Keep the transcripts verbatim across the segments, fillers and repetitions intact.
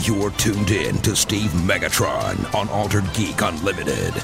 You're tuned in to Steve Megatron on Altered Geek Unlimited.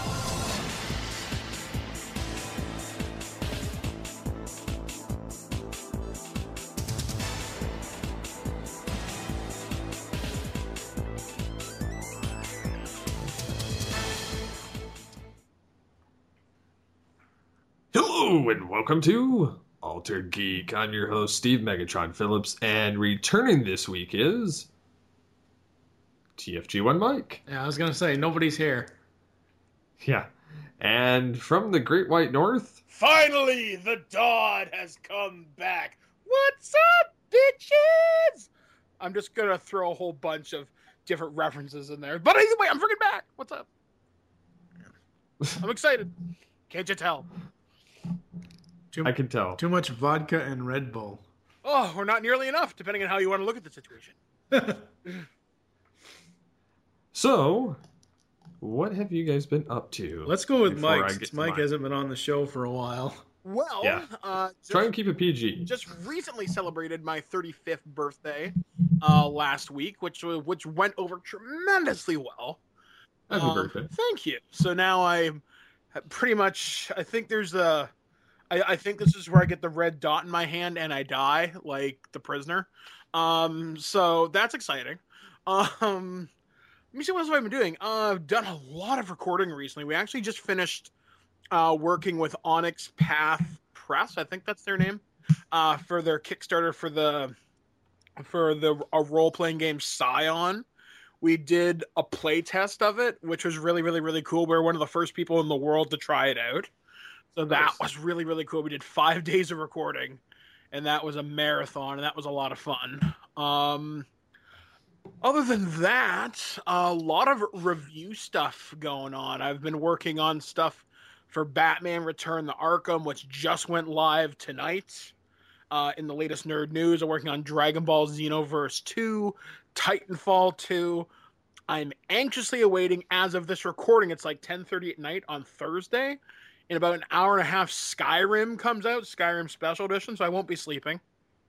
Hello and welcome to Altered Geek. I'm your host, Steve Megatron Phillips, and returning this week is T F G one Mike. Yeah, I was going to say, nobody's here. Yeah. And from the Great White North, finally, the Dawn has come back. What's up, bitches? I'm just going to throw a whole bunch of different references in there. But either way, I'm freaking back. What's up? I'm excited. Can't you tell? Too, I can tell. Too much vodka and Red Bull. Oh, or not nearly enough, depending on how you want to look at the situation. So, what have you guys been up to? Let's go with Mike, since Mike mine. hasn't been on the show for a while. Well, yeah. uh, just, try and keep it P G. Just recently celebrated my thirty-fifth birthday uh, last week, which which went over tremendously well. Happy um, birthday. Thank you. So now I'm pretty much, I think there's a, I, I think this is where I get the red dot in my hand and I die, like the prisoner. Um, so that's exciting. Um... Let me see what else have I been doing. Uh, I've done a lot of recording recently. We actually just finished uh, working with Onyx Path Press. I think that's their name uh, for their Kickstarter for the for the a role playing game Scion. We did a play test of it, which was really really really cool. We were one of the first people in the world to try it out, so that nice. was really really cool. We did five days of recording, and that was a marathon, and that was a lot of fun. Um, Other than that, a lot of review stuff going on. I've been working on stuff for Batman Return to Arkham, which just went live tonight. Uh, in the latest nerd news, I'm working on Dragon Ball Xenoverse two, Titanfall two. I'm anxiously awaiting, as of this recording, it's like ten thirty at night on Thursday. In about an hour and a half, Skyrim comes out, Skyrim Special Edition, so I won't be sleeping.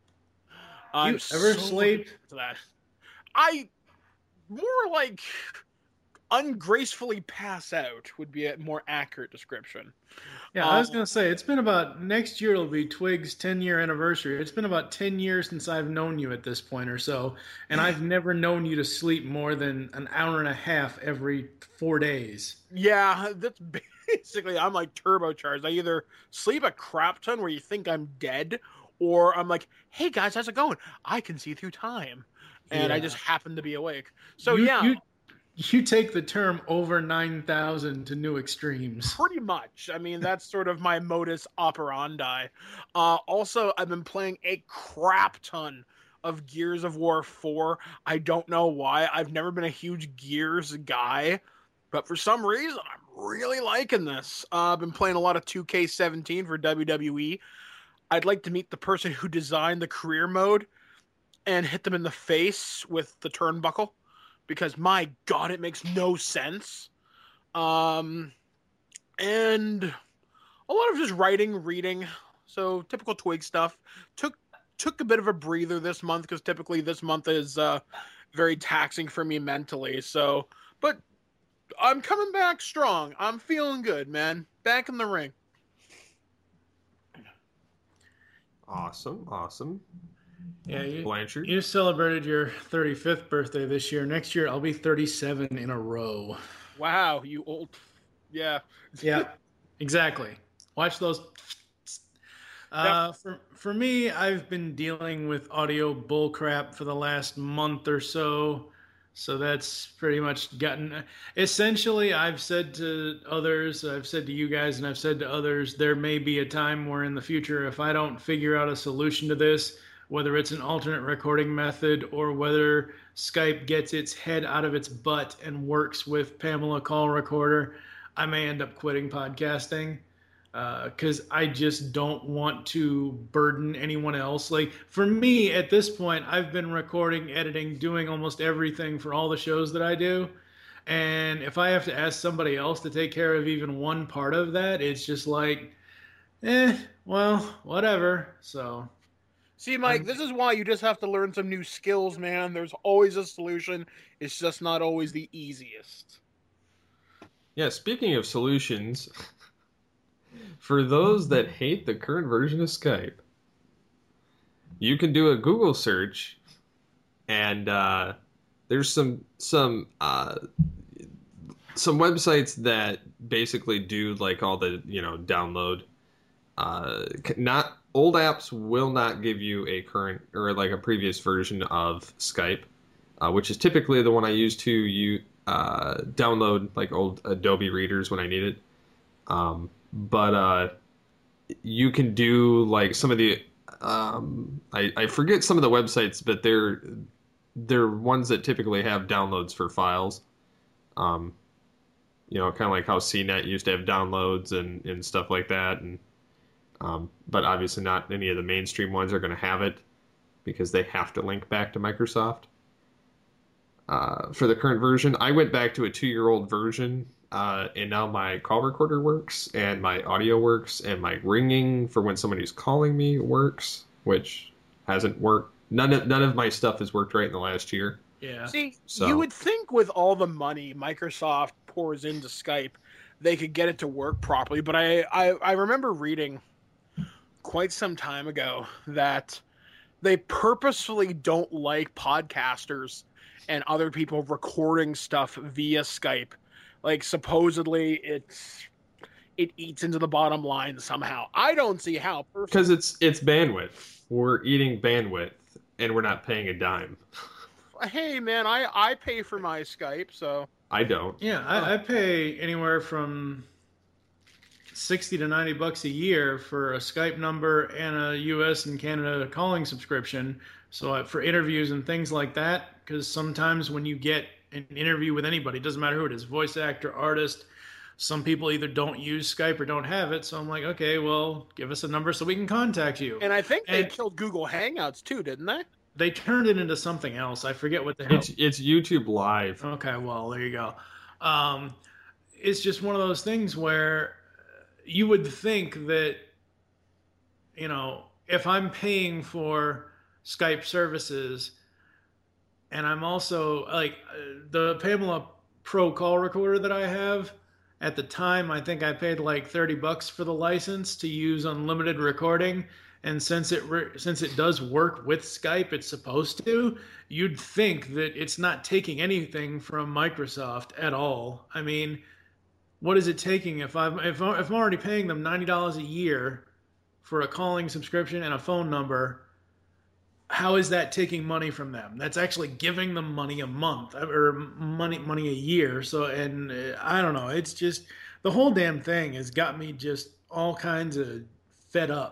I'm you ever so sleep? To that. I more like ungracefully pass out would be a more accurate description. Yeah, um, I was going to say, it's been about, next year will be Twig's ten-year anniversary. It's been about ten years since I've known you at this point or so, and I've never known you to sleep more than an hour and a half every four days. Yeah, that's basically, I'm like turbocharged. I either sleep a crap ton where you think I'm dead, or I'm like, hey guys, how's it going? I can see through time. And yeah. I just happen to be awake. So, you, yeah. You, you take the term over nine thousand to new extremes. Pretty much. I mean, that's sort of my modus operandi. Uh, also, I've been playing a crap ton of Gears of War four. I don't know why. I've never been a huge Gears guy. But for some reason, I'm really liking this. Uh, I've been playing a lot of two K seventeen for W W E. I'd like to meet the person who designed the career mode and hit them in the face with the turnbuckle, because my God, it makes no sense. Um, and a lot of just writing, reading, so typical Twig stuff. Took took a bit of a breather this month, because typically this month is uh, very taxing for me mentally. So, but I'm coming back strong. I'm feeling good, man. Back in the ring. Awesome, awesome. Yeah, you, Blanchard. You celebrated your thirty-fifth birthday this year. Next year, I'll be thirty-seven in a row. Wow, you old... Yeah. Yeah, exactly. Watch those. Uh, yep. For for me, I've been dealing with audio bullcrap for the last month or so. So that's pretty much gotten... Essentially, I've said to others, I've said to you guys, and I've said to others, there may be a time where in the future, if I don't figure out a solution to this, whether it's an alternate recording method or whether Skype gets its head out of its butt and works with Pamela Call Recorder, I may end up quitting podcasting. Because uh, I just don't want to burden anyone else. Like, for me, at this point, I've been recording, editing, doing almost everything for all the shows that I do. And if I have to ask somebody else to take care of even one part of that, it's just like, eh, well, whatever. So, See, Mike, this is why you just have to learn some new skills, man. There's always a solution. It's just not always the easiest. Yeah, speaking of solutions, for those that hate the current version of Skype, you can do a Google search, and uh, there's some some uh, some websites that basically do like all the you know download. Uh, not old apps will not give you a current or like a previous version of Skype, uh, which is typically the one I use to you uh, download like old Adobe readers when I need it. Um, but uh, you can do like some of the um, I, I forget some of the websites, but they're they're ones that typically have downloads for files. Um, you know, kind of like how C net used to have downloads and, and stuff like that, and Um, but obviously not any of the mainstream ones are going to have it because they have to link back to Microsoft. Uh, for the current version, I went back to a two-year-old version, uh, and now my call recorder works, and my audio works, and my ringing for when somebody's calling me works, which hasn't worked. None of, none of my stuff has worked right in the last year. Yeah. See, So- you would think with all the money Microsoft pours into Skype, they could get it to work properly. But I, I, I remember reading quite some time ago that they purposefully don't like podcasters and other people recording stuff via Skype. Like supposedly it's it eats into the bottom line somehow. I don't see how. Because it's it's bandwidth. We're eating bandwidth, and we're not paying a dime. Hey man, I I pay for my Skype, so I don't. Yeah, I, I pay anywhere from sixty to ninety bucks a year for a Skype number and a U S and Canada calling subscription. So I, for interviews and things like that, because sometimes when you get an interview with anybody, it doesn't matter who it is, voice actor, artist, some people either don't use Skype or don't have it. So I'm like, okay, well, give us a number so we can contact you. and I think they And- killed Google Hangouts too, didn't they? They turned it into something else. I forget what the hell. It's it's YouTube Live. Okay, well, there you go. Um, it's just one of those things where you would think that, you know, if I'm paying for Skype services and I'm also like uh, the Pamela Pro call recorder that I have, at the time, I think I paid like thirty bucks for the license to use unlimited recording. And since it re- since it does work with Skype, it's supposed to, you'd think that it's not taking anything from Microsoft at all. I mean, what is it taking if I'm if I'm, if I'm already paying them ninety dollars a year for a calling subscription and a phone number? How is that taking money from them? That's actually giving them money a month or money money a year. So, and uh, I don't know. It's just the whole damn thing has got me just all kinds of fed up.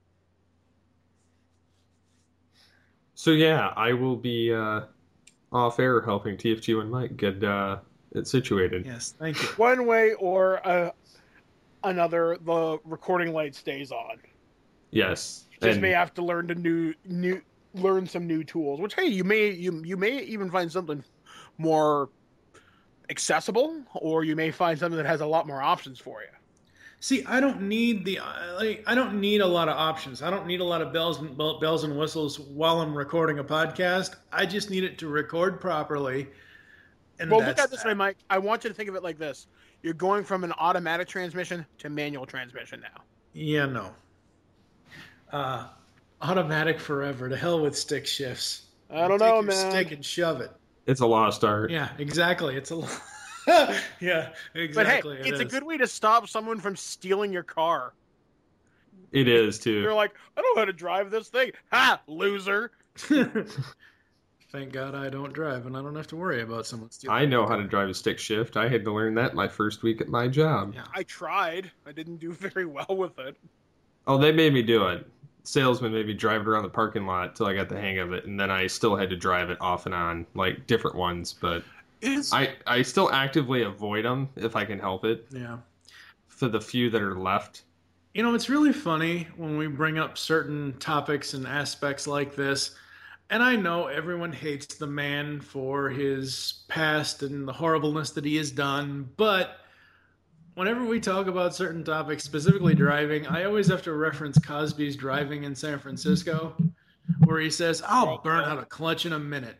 So yeah, I will be uh, off air helping T F G and Mike get uh, it situated. Yes, thank you. One way or uh, another, the recording light stays on. Yes. Just And may have to learn to new new learn some new tools. Which hey, you may you you may even find something more accessible, or you may find something that has a lot more options for you. See, I don't need the uh, like. I don't need a lot of options. I don't need a lot of bells and bells and whistles while I'm recording a podcast. I just need it to record properly. And Well, that's look at this that. way, Mike. I want you to think of it like this: you're going from an automatic transmission to manual transmission now. Yeah, no. Uh, automatic forever. To hell with stick shifts. I don't Take know, your man. Stick and shove it. it's a lost art. Yeah, exactly. It's a. yeah, exactly. But hey, it it's a is. good way to stop someone from stealing your car. It is You're too. like, I don't know how to drive this thing. Ha, loser. Thank God I don't drive, and I don't have to worry about someone stealing. I know how to drive a stick shift. I had to learn that my first week at my job. Yeah. I tried. I didn't do very well with it. Oh, they made me do it. Salesman made me drive it around the parking lot till I got the hang of it, and then I still had to drive it off and on, like different ones. But Is I, I still actively avoid them if I can help it. yeah. For the few that are left, You know, it's really funny when we bring up certain topics and aspects like this. And I know everyone hates the man for his past and the horribleness that he has done. But whenever we talk about certain topics, specifically driving, I always have to reference Cosby's driving in San Francisco. where he says, "I'll burn out a clutch in a minute."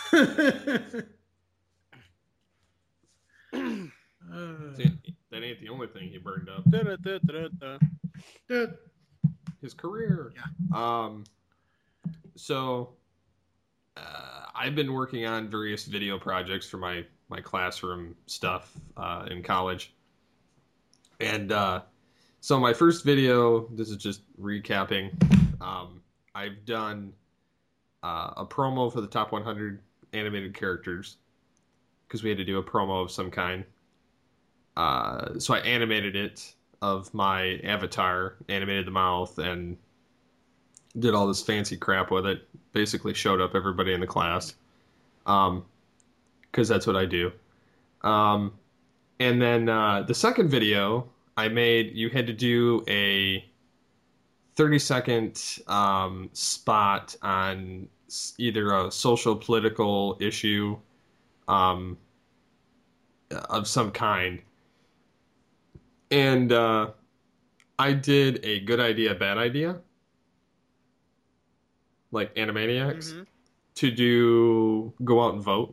That ain't the only thing he burned up. Da, da, da, da, da, da. His career. Yeah. Um. So, uh, I've been working on various video projects for my my classroom stuff uh, in college, and uh, so my first video. This is just recapping. Um, I've done uh, a promo for the top one hundred animated characters because we had to do a promo of some kind. Uh, so I animated it of my avatar, animated the mouth, and did all this fancy crap with it. Basically showed up everybody in the class, um, because that's what I do. Um, and then uh, the second video I made, you had to do a thirty second um, spot on either a social political issue um, of some kind. And uh, I did a good idea, bad idea, like Animaniacs, mm-hmm. to do go out and vote.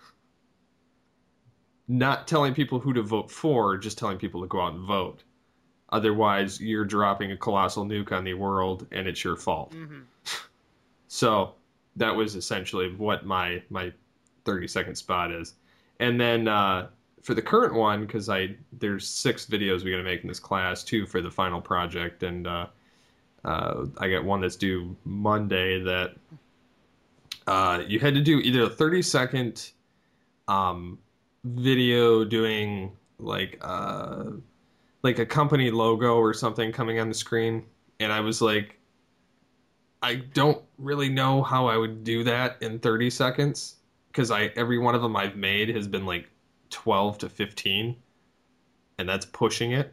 Not telling people who to vote for, just telling people to go out and vote. Otherwise, you're dropping a colossal nuke on the world, and it's your fault. Mm-hmm. So that was essentially what my my thirty second spot is. And then uh, for the current one, because I there's six videos we got to make in this class, two for the final project, and uh, uh, I got one that's due Monday. That uh, you had to do either a thirty second um, video doing like uh, like a company logo or something coming on the screen, and I was like, I don't really know how I would do that in thirty seconds. Because I every one of them I've made has been like twelve to fifteen, and that's pushing it.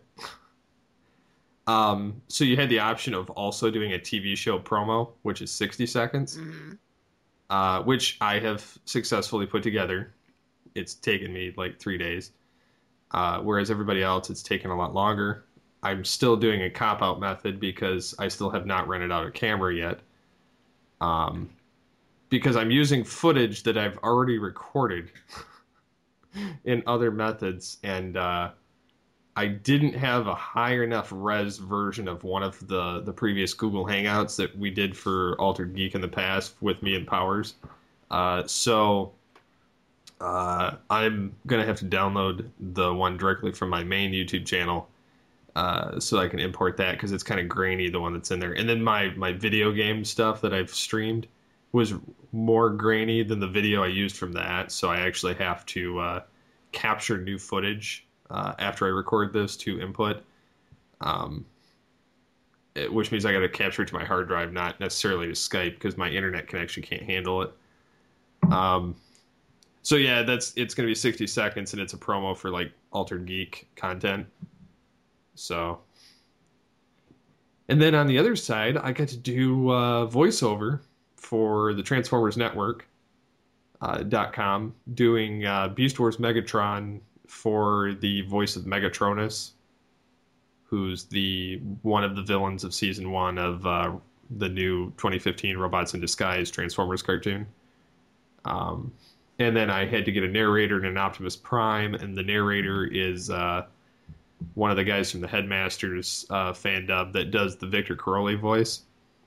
um, so you had the option of also doing a T V show promo, which is sixty seconds, mm-hmm. uh, which I have successfully put together. It's taken me like three days, uh, whereas everybody else, it's taken a lot longer. I'm still doing a cop-out method because I still have not rented out a camera yet. Um. Because I'm using footage that I've already recorded in other methods, and uh, I didn't have a high enough res version of one of the, the previous Google Hangouts that we did for Altered Geek in the past with me and Powers. Uh, so uh, I'm going to have to download the one directly from my main YouTube channel uh, so I can import that, because it's kind of grainy, the one that's in there. And then my, my video game stuff that I've streamed was more grainy than the video I used from that, so I actually have to uh, capture new footage uh, after I record this to input, um, it, which means I got to capture it to my hard drive, not necessarily to Skype, because my internet connection can't handle it. Um, so yeah, that's it's going to be sixty seconds, and it's a promo for like Altered Geek content. So, and then on the other side, I got to do uh, voiceover for the Transformers Network uh, dot com, doing uh, Beast Wars Megatron for the voice of Megatronus, who's the one of the villains of season one of uh, the new twenty fifteen Robots in Disguise Transformers cartoon. Um, and then I had to get a narrator and an Optimus Prime, and the narrator is uh, one of the guys from the Headmasters uh, fan dub that does the Victor Caroli voice.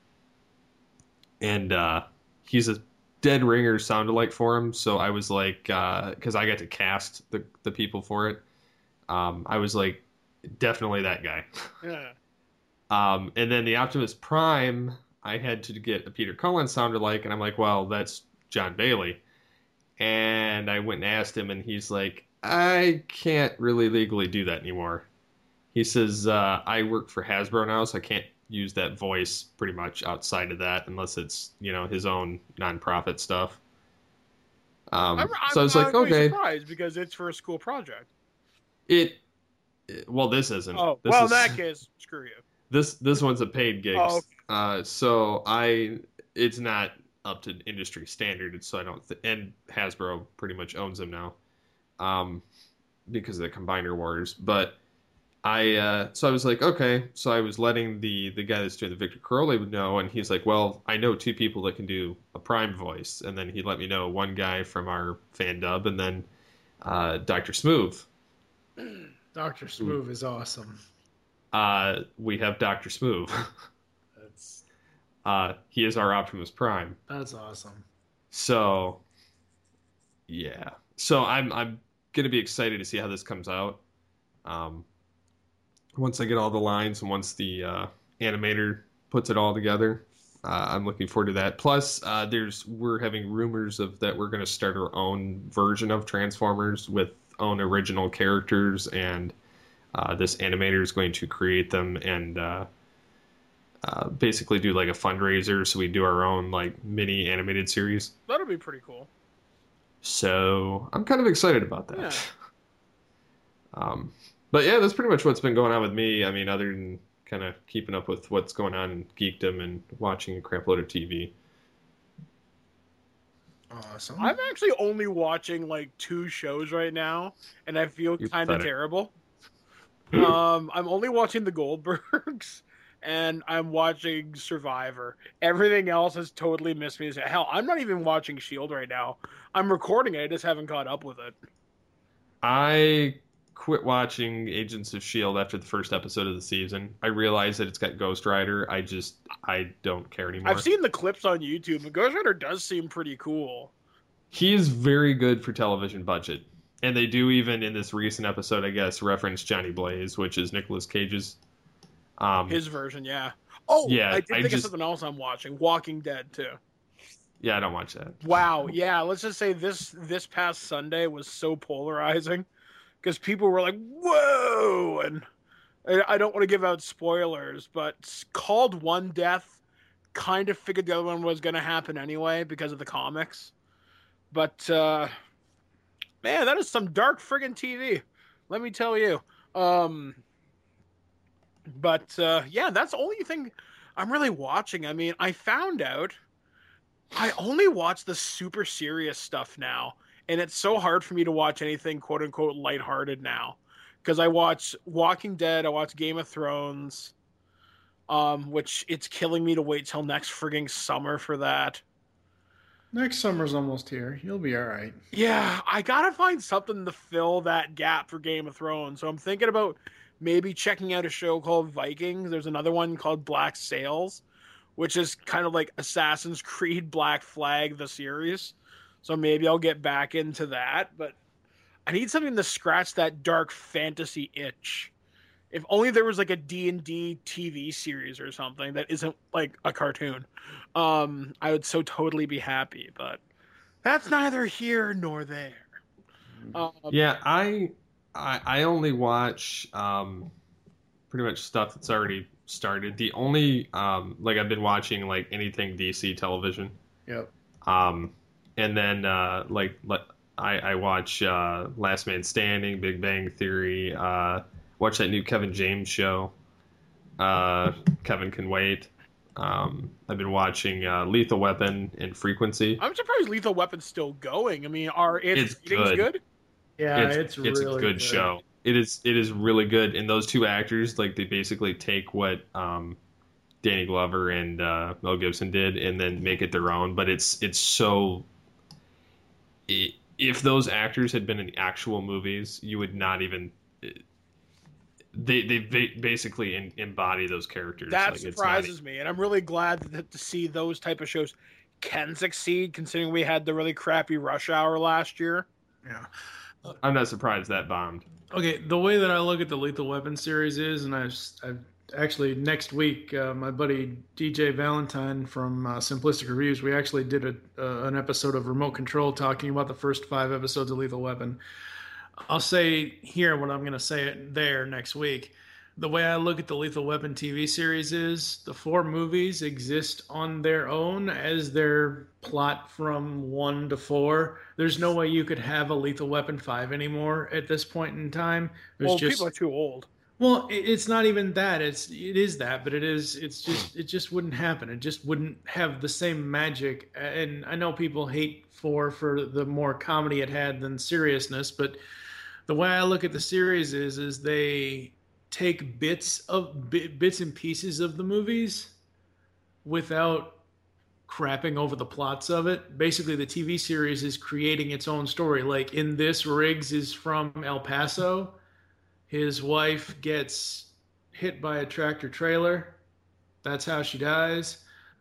And uh, he's a dead ringer sound-alike for him, so I was like, because uh, I got to cast the, the people for it, um, I was like, definitely that guy. Yeah. um, and then the Optimus Prime, I had to get a Peter Cullen sound-alike, and I'm like, well, that's John Bailey. And I went and asked him, and he's like, I can't really legally do that anymore. He says, uh, I work for Hasbro now, so I can't use that voice pretty much outside of that unless it's, you know, his own nonprofit stuff. Um, I'm, so I was I'm like, really okay. surprised because it's for a school project. It, well, this isn't. Oh, this well, is, in that case, screw you. This this one's a paid gig. Oh, okay. Uh, so I, it's not up to industry standard, so I don't, th- and Hasbro pretty much owns them now, um, because of the Combiner Wars. But I uh, so I was like, okay. So I was letting the the guy that's doing the Victor Crowley know, and he's like, well, I know two people that can do a Prime voice, and then he let me know one guy from our fan dub, and then uh, doctor Smooth. doctor Smooth is awesome. Uh, we have doctor Smooth. That's uh, he is our Optimus Prime. that's awesome. So yeah, so I'm I'm gonna be excited to see how this comes out. Um, once I get all the lines and once the uh, animator puts it all together, uh, I'm looking forward to that. Plus, uh, there's we're having rumors of that we're going to start our own version of Transformers with own original characters, and uh, this animator is going to create them and uh, uh, basically do like a fundraiser. So we do our own like mini animated series. That'll be pretty cool. So I'm kind of excited about that. Yeah. Um, but yeah, that's pretty much what's been going on with me. I mean, other than kind of keeping up with what's going on in geekdom and watching a crap load of T V. Awesome. I'm actually only watching like two shows right now, and I feel You're kind of pathetic. terrible. um, I'm only watching the Goldbergs, and I'm watching Survivor. Everything else has totally missed me. Hell, I'm not even watching Shield right now. I'm recording it. I just haven't caught up with it. I quit watching Agents of S H I E L D after the first episode of the season. I realized that it's got Ghost Rider. I just, I don't care anymore. I've seen the clips on YouTube, and Ghost Rider does seem pretty cool. He is very good for television budget. And they do even in this recent episode, I guess, reference Johnny Blaze, which is Nicolas Cage's. Um, His version, yeah. Oh, Yeah, I did I think just- of something else I'm watching. Walking Dead, too. yeah, I don't watch that. Wow, yeah, let's just say this this past Sunday was so polarizing because people were like, whoa, and I, I don't want to give out spoilers, but it's called One Death kind of figured the other one was going to happen anyway because of the comics. But, uh, man, that is some dark friggin' T V, let me tell you. Um, but, uh, yeah, that's the only thing I'm really watching. I mean, I found out I only watch the super serious stuff now, and it's so hard for me to watch anything quote unquote lighthearted now, because I watch Walking Dead, I watch Game of Thrones, um, which it's killing me to wait till next frigging summer for that. Next summer's almost here. You'll be all right. Yeah, I gotta find something to fill that gap for Game of Thrones. So I'm thinking about maybe checking out a show called Vikings. There's another one called Black Sails, which is kind of like Assassin's Creed Black Flag, the series. So maybe I'll get back into that. But I need something to scratch that dark fantasy itch. If only there was like a D and D T V series or something that isn't like a cartoon, um, I would so totally be happy. But that's neither here nor there. Um, Yeah, I, I, I only watch um, pretty much stuff that's already started. The only um, like I've been watching like anything D C television. Yep. Um, and then uh, like like I, I watch uh, Last Man Standing, Big Bang Theory. Uh, watch that new Kevin James show. Uh, Kevin Can Wait. Um, I've been watching uh, Lethal Weapon and Frequency. I'm surprised Lethal Weapon's still going. I mean, are its, It's ratings good. good? Yeah, it's, it's, it's really a good, show. It is it is really good, and those two actors, like they basically take what um, Danny Glover and uh, Mel Gibson did, and then make it their own. But it's it's so. i if those actors had been in actual movies, you would not even. They they ba- basically in, embody those characters. That Like, it's not- surprises me, and I'm really glad that, to see those type of shows can succeed, considering we had the really crappy Rush Hour last year. Yeah. I'm not surprised that bombed. Okay, the way that I look at the Lethal Weapon series is, and I've, I've actually next week, uh, my buddy D J Valentine from uh, Simplistic Reviews, we actually did a, uh, an episode of Remote Control talking about the first five episodes of Lethal Weapon. I'll say here what I'm going to say it there next week. The way I look at the Lethal Weapon T V series is the four movies exist on their own as their plot from one to four. There's no way you could have a Lethal Weapon five anymore at this point in time. There's Well, just people are too old. well, it- it's not even that. It's it is that, but it is. It's just it just wouldn't happen. It just wouldn't have the same magic. And I know people hate four for the more comedy it had than seriousness, but the way I look at the series is is they take bits of bits and pieces of the movies without crapping over the plots of it. Basically, the T V series is creating its own story. Like in this, Riggs is from El Paso. His wife gets hit by a tractor trailer. That's how she dies.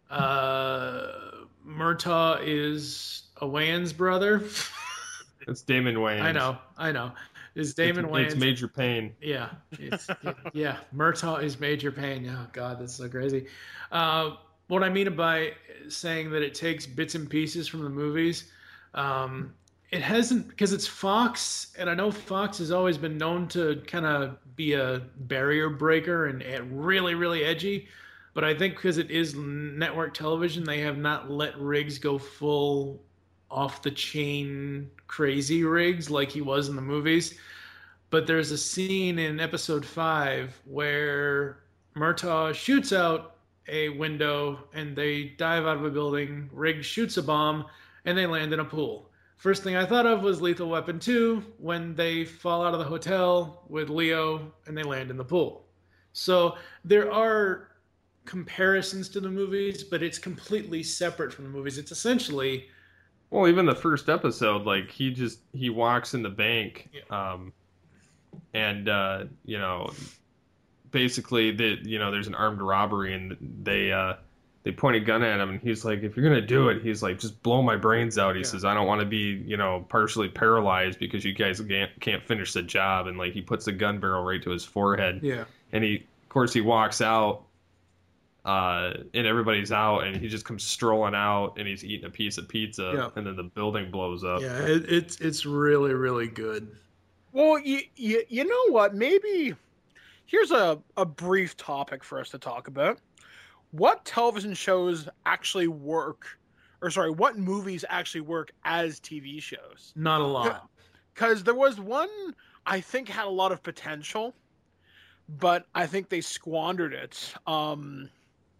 Uh, Murtaugh is a Wayans brother. It's Damon Wayans. I know, I know. It's Damon it's, Wayans. It's Major Payne. Yeah, it's, yeah. Murtaugh is Major Payne. Oh God, that's so crazy. Uh, what I mean by saying that it takes bits and pieces from the movies, um, it hasn't, because it's Fox, and I know Fox has always been known to kind of be a barrier breaker and, and really, really edgy. But I think because it is network television, they have not let Riggs go full off the chain crazy Riggs like he was in the movies. But there's a scene in episode five where Murtaugh shoots out a window and they dive out of a building. Riggs shoots a bomb and they land in a pool. First thing I thought of was Lethal Weapon two when they fall out of the hotel with Leo and they land in the pool. So there are comparisons to the movies, but it's completely separate from the movies. It's essentially, well, even the first episode, like he just he walks in the bank, yeah. um, and uh, you know, basically the you know there's an armed robbery and they uh, they point a gun at him and he's like, if you're gonna do it, he's like, just blow my brains out. He Yeah. says, I don't want to be you know partially paralyzed because you guys can't can't finish the job, and like he puts the gun barrel right to his forehead. Yeah. And he, of course, he walks out. Uh, and everybody's out, and he just comes strolling out, and he's eating a piece of pizza, Yeah. and then the building blows up. Yeah, it, it's it's really, really good. Well, you, you, you know what? Maybe here's a, a brief topic for us to talk about. What television shows actually work, or sorry, what movies actually work as T V shows? Not a lot. Because there was one I think had a lot of potential, but I think they squandered it. Um,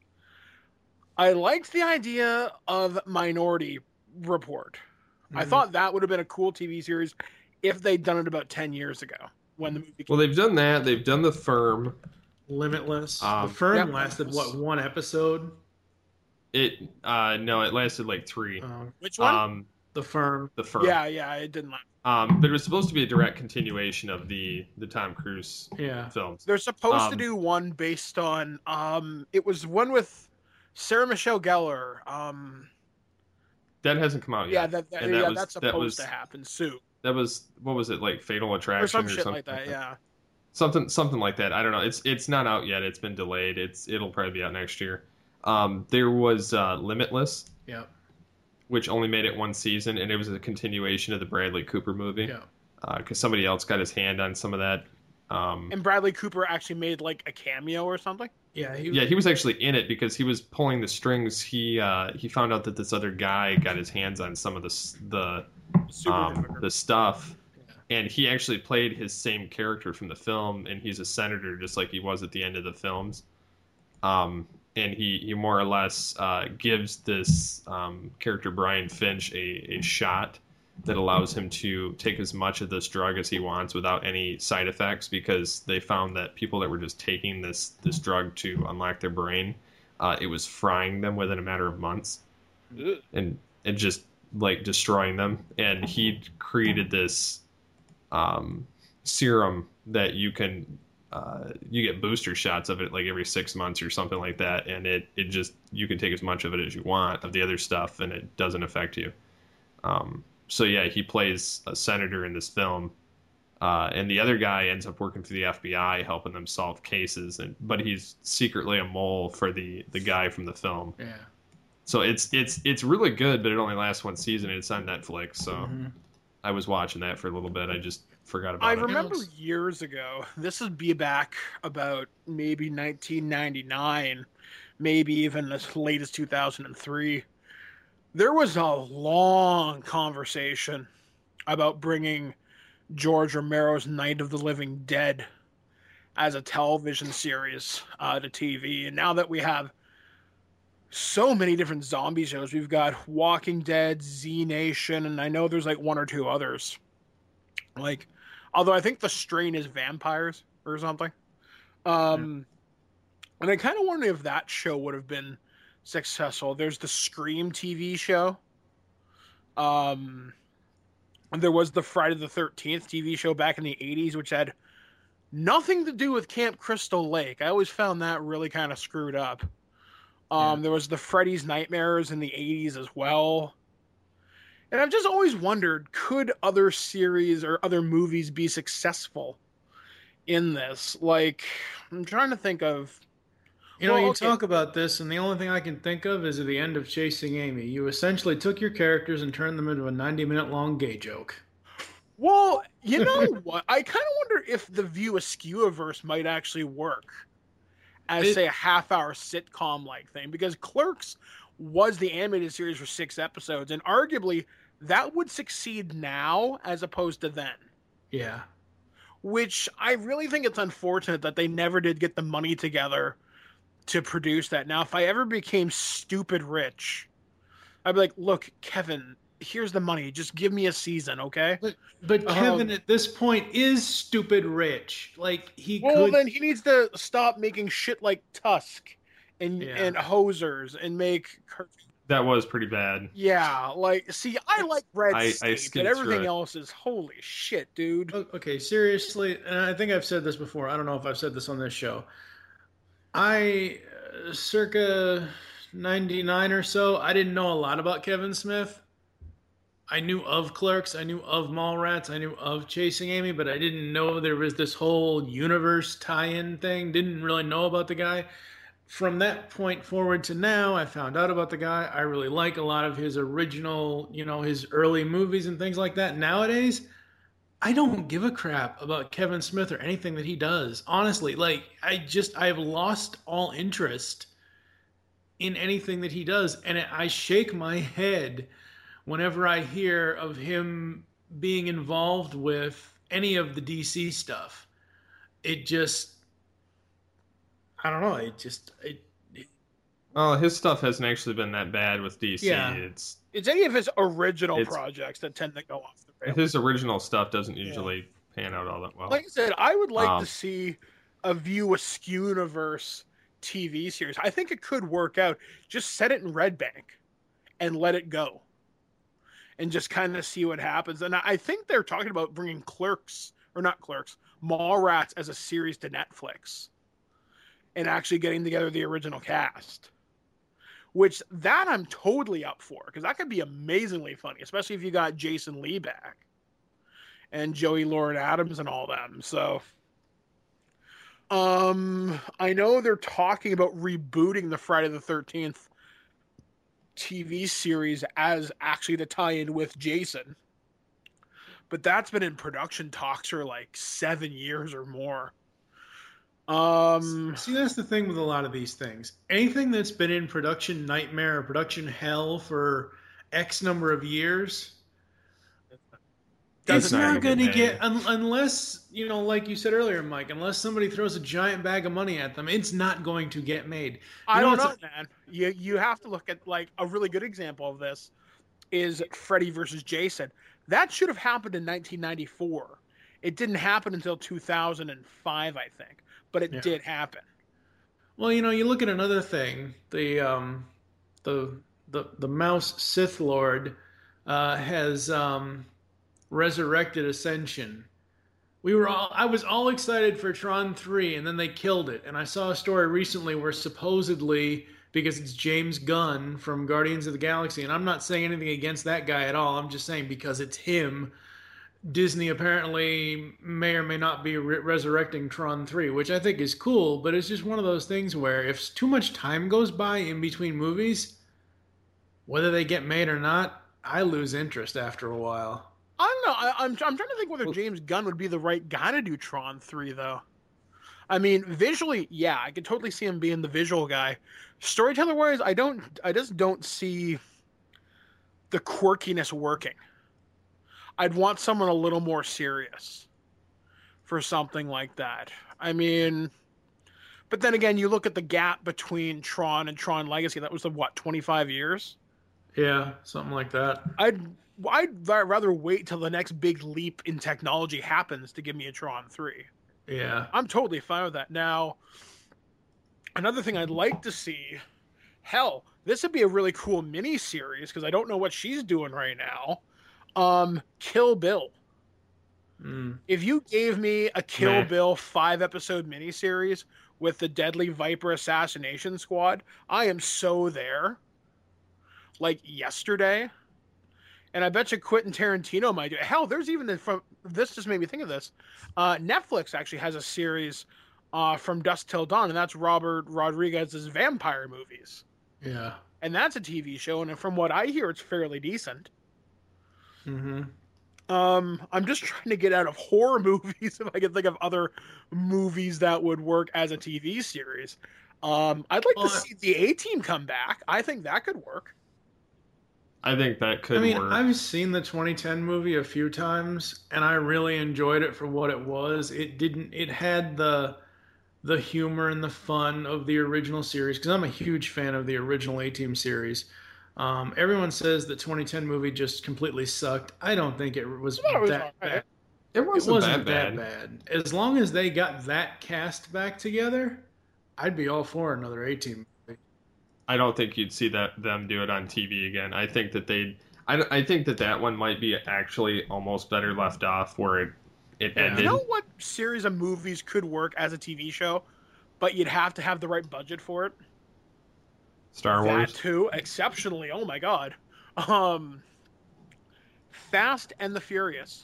I liked the idea of Minority Report. I Mhm. thought that would have been a cool T V series if they'd done it about ten years ago when the movie came. Well, they've done that. They've done The Firm. Limitless. Um, the Firm yep. lasted what, one episode? It uh no, it lasted like three. Um, Which one? Um, the Firm. The Firm. yeah, yeah, it didn't last. Um, but it was supposed to be a direct continuation of the the Tom Cruise Yeah. films. They're supposed to Um, do one based on um it was one with Sarah Michelle Gellar. Um That hasn't come out yeah, yet. that, that, And yeah, that was- that's that supposed was- to happen soon. That was what was it like Fatal Attraction Or some or shit something like that, yeah. Something something like that. I don't know. It's it's not out yet. It's been delayed. It's it'll probably be out next year. Um, there was uh, Limitless, Yeah. which only made it one season, and it was a continuation of the Bradley Cooper movie. Yeah. Because somebody else got his hand on some of that. Um, And Bradley Cooper actually made like a cameo or something. Yeah. He, yeah, he was actually in it because he was pulling the strings. He uh, he found out that this other guy got his hands on some of the s- the Super um, difficult. the stuff, and he actually played his same character from the film, and he's a senator just like he was at the end of the films. Um, and he, he more or less uh, gives this um, character Brian Finch a, a shot that allows him to take as much of this drug as he wants without any side effects, because they found that people that were just taking this this drug to unlock their brain, uh, it was frying them within a matter of months, Ugh. and and just like destroying them. And he created this um, serum that you can uh, you get booster shots of it like every six months or something like that, and it it just you can take as much of it as you want of the other stuff, and it doesn't affect you. Um, so yeah, he plays a senator in this film, uh, and the other guy ends up working for the F B I, helping them solve cases, and but he's secretly a mole for the the guy from the film. Yeah. So it's it's it's really good, but it only lasts one season. And it's on Netflix, so Mhm. I was watching that for a little bit. I just forgot about I it. remember Yes. years ago, this would be back about maybe nineteen ninety-nine, maybe even as late as two thousand three. There was a long conversation about bringing George Romero's Night of the Living Dead as a television series uh, to T V. And now that we have so many different zombie shows, we've got Walking Dead, Z Nation, and I know there's like one or two others. Like, although I think the strain is vampires or something. Um, yeah. And I kind of wonder if that show would have been successful. There's the Scream T V show. Um, and there was the Friday the thirteenth T V show back in the eighties, which had nothing to do with Camp Crystal Lake. I always found that really kind of screwed up. Um, yeah. There was the Freddy's Nightmares in the eighties as well. And I've just always wondered, could other series or other movies be successful in this? Like, I'm trying to think of... You know, well, you okay. talk about this, and the only thing I can think of is at the end of Chasing Amy. You essentially took your characters and turned them into a ninety-minute long gay joke. Well, you know what? I kind of wonder if the View Askewniverse might actually work as, it, say, a half-hour sitcom-like thing, because Clerks was the animated series for six episodes, and arguably that would succeed now as opposed to then. Yeah. Which I really think it's unfortunate that they never did get the money together to produce that. Now, if I ever became stupid rich, I'd be like, look, Kevin, here's the money. Just give me a season, okay? But, but Kevin, um, at this point, is stupid rich. Like, he well, could... then he needs to stop making shit like Tusk and, yeah. and Hosers and make... That was pretty bad. Yeah, like, see, I like Red I, State, I but everything else is holy shit, dude. Okay, seriously, and I think I've said this before. I don't know if I've said this on this show. I, uh, circa ninety-nine or so, I didn't know a lot about Kevin Smith. I knew of Clerks, I knew of Mallrats, I knew of Chasing Amy, but I didn't know there was this whole universe tie-in thing. Didn't really know about the guy. From that point forward to now, I found out about the guy. I really like a lot of his original, you know, his early movies and things like that. Nowadays, I don't give a crap about Kevin Smith or anything that he does. Honestly, like, I just, I've lost all interest in anything that he does. And I shake my head whenever I hear of him being involved with any of the D C stuff. It just, I don't know, it just... It, it, well, his stuff hasn't actually been that bad with D C. Yeah. It's it's any of his original projects that tend to go off the rails. His original stuff doesn't usually yeah. pan out all that well. Like I said, I would like um, to see a View Askewniverse T V series. I think it could work out. Just set it in Red Bank and let it go. And just kind of see what happens. And I think they're talking about bringing Clerks, or not Clerks, Mallrats as a series to Netflix. And actually getting together the original cast. Which, that I'm totally up for. Because that could be amazingly funny. Especially if you got Jason Lee back. And Joey Lauren Adams and all them. So, um, I know they're talking about rebooting the Friday the thirteenth T V series as actually the tie-in with Jason. But that's been in production talks for like seven years or more. Um, See, that's the thing with a lot of these things. Anything that's been in production nightmare or production hell for X number of years, it's not going to get, un, unless, you know, like you said earlier, Mike, unless somebody throws a giant bag of money at them, it's not going to get made. You I know, don't know, a, man. You, you have to look at, like, a really good example of this is Freddy versus Jason. That should have happened in nineteen ninety-four. It didn't happen until two thousand five, I think. But it yeah. did happen. Well, you know, you look at another thing. The um, the the the Mouse Sith Lord uh, has um, resurrected Ascension. We were all I was all excited for Tron three, and then they killed it. And I saw a story recently where supposedly, because it's James Gunn from Guardians of the Galaxy, and I'm not saying anything against that guy at all. I'm just saying because it's him. Disney apparently may or may not be re- resurrecting Tron three, which I think is cool, but it's just one of those things where if too much time goes by in between movies, whether they get made or not, I lose interest after a while. I don't know. I, I'm, I'm trying to think whether James Gunn would be the right guy to do Tron three, though. I mean, visually, yeah, I could totally see him being the visual guy. Storyteller-wise, I don't. I just don't see the quirkiness working. I'd want someone a little more serious for something like that. I mean, but then again, you look at the gap between Tron and Tron Legacy. That was the, what, twenty-five years? Yeah, something like that. I'd I'd rather wait till the next big leap in technology happens to give me a Tron three. Yeah. I'm totally fine with that. Now, another thing I'd like to see, hell, this would be a really cool mini series because I don't know what she's doing right now. Um, Kill Bill. Mm. If you gave me a Kill Meh. Bill five episode miniseries with the Deadly Viper Assassination Squad, I am so there. Like yesterday. And I bet you Quentin Tarantino might do it. Hell, there's even the, from this just made me think of this. Uh, Netflix actually has a series uh, from Dusk Till Dawn, and that's Robert Rodriguez's vampire movies. Yeah. And that's a T V show, and from what I hear, it's fairly decent. Mm-hmm. Um, I'm just trying to get out of horror movies if I can think of other movies that would work as a T V series. Um, I'd like Well, to see the A-Team come back. I think that could work. I think that could I mean, work. I've seen the twenty ten movie a few times, and I really enjoyed it for what it was. It didn't. It had the the humor and the fun of the original series because I'm a huge fan of the original A-Team series. Um, everyone says the twenty ten movie just completely sucked. I don't think it was I thought it was that alright. bad. It It wasn't, wasn't that, that bad. bad. As long as they got that cast back together, I'd be all for another A-Team movie. I don't think you'd see that them do it on T V again. I think that they, I, I think that that one might be actually almost better left off where it it Yeah. ended. You know what series of movies could work as a T V show, but you'd have to have the right budget for it? Star That Wars. too, exceptionally. Oh my god. Um, Fast and the Furious.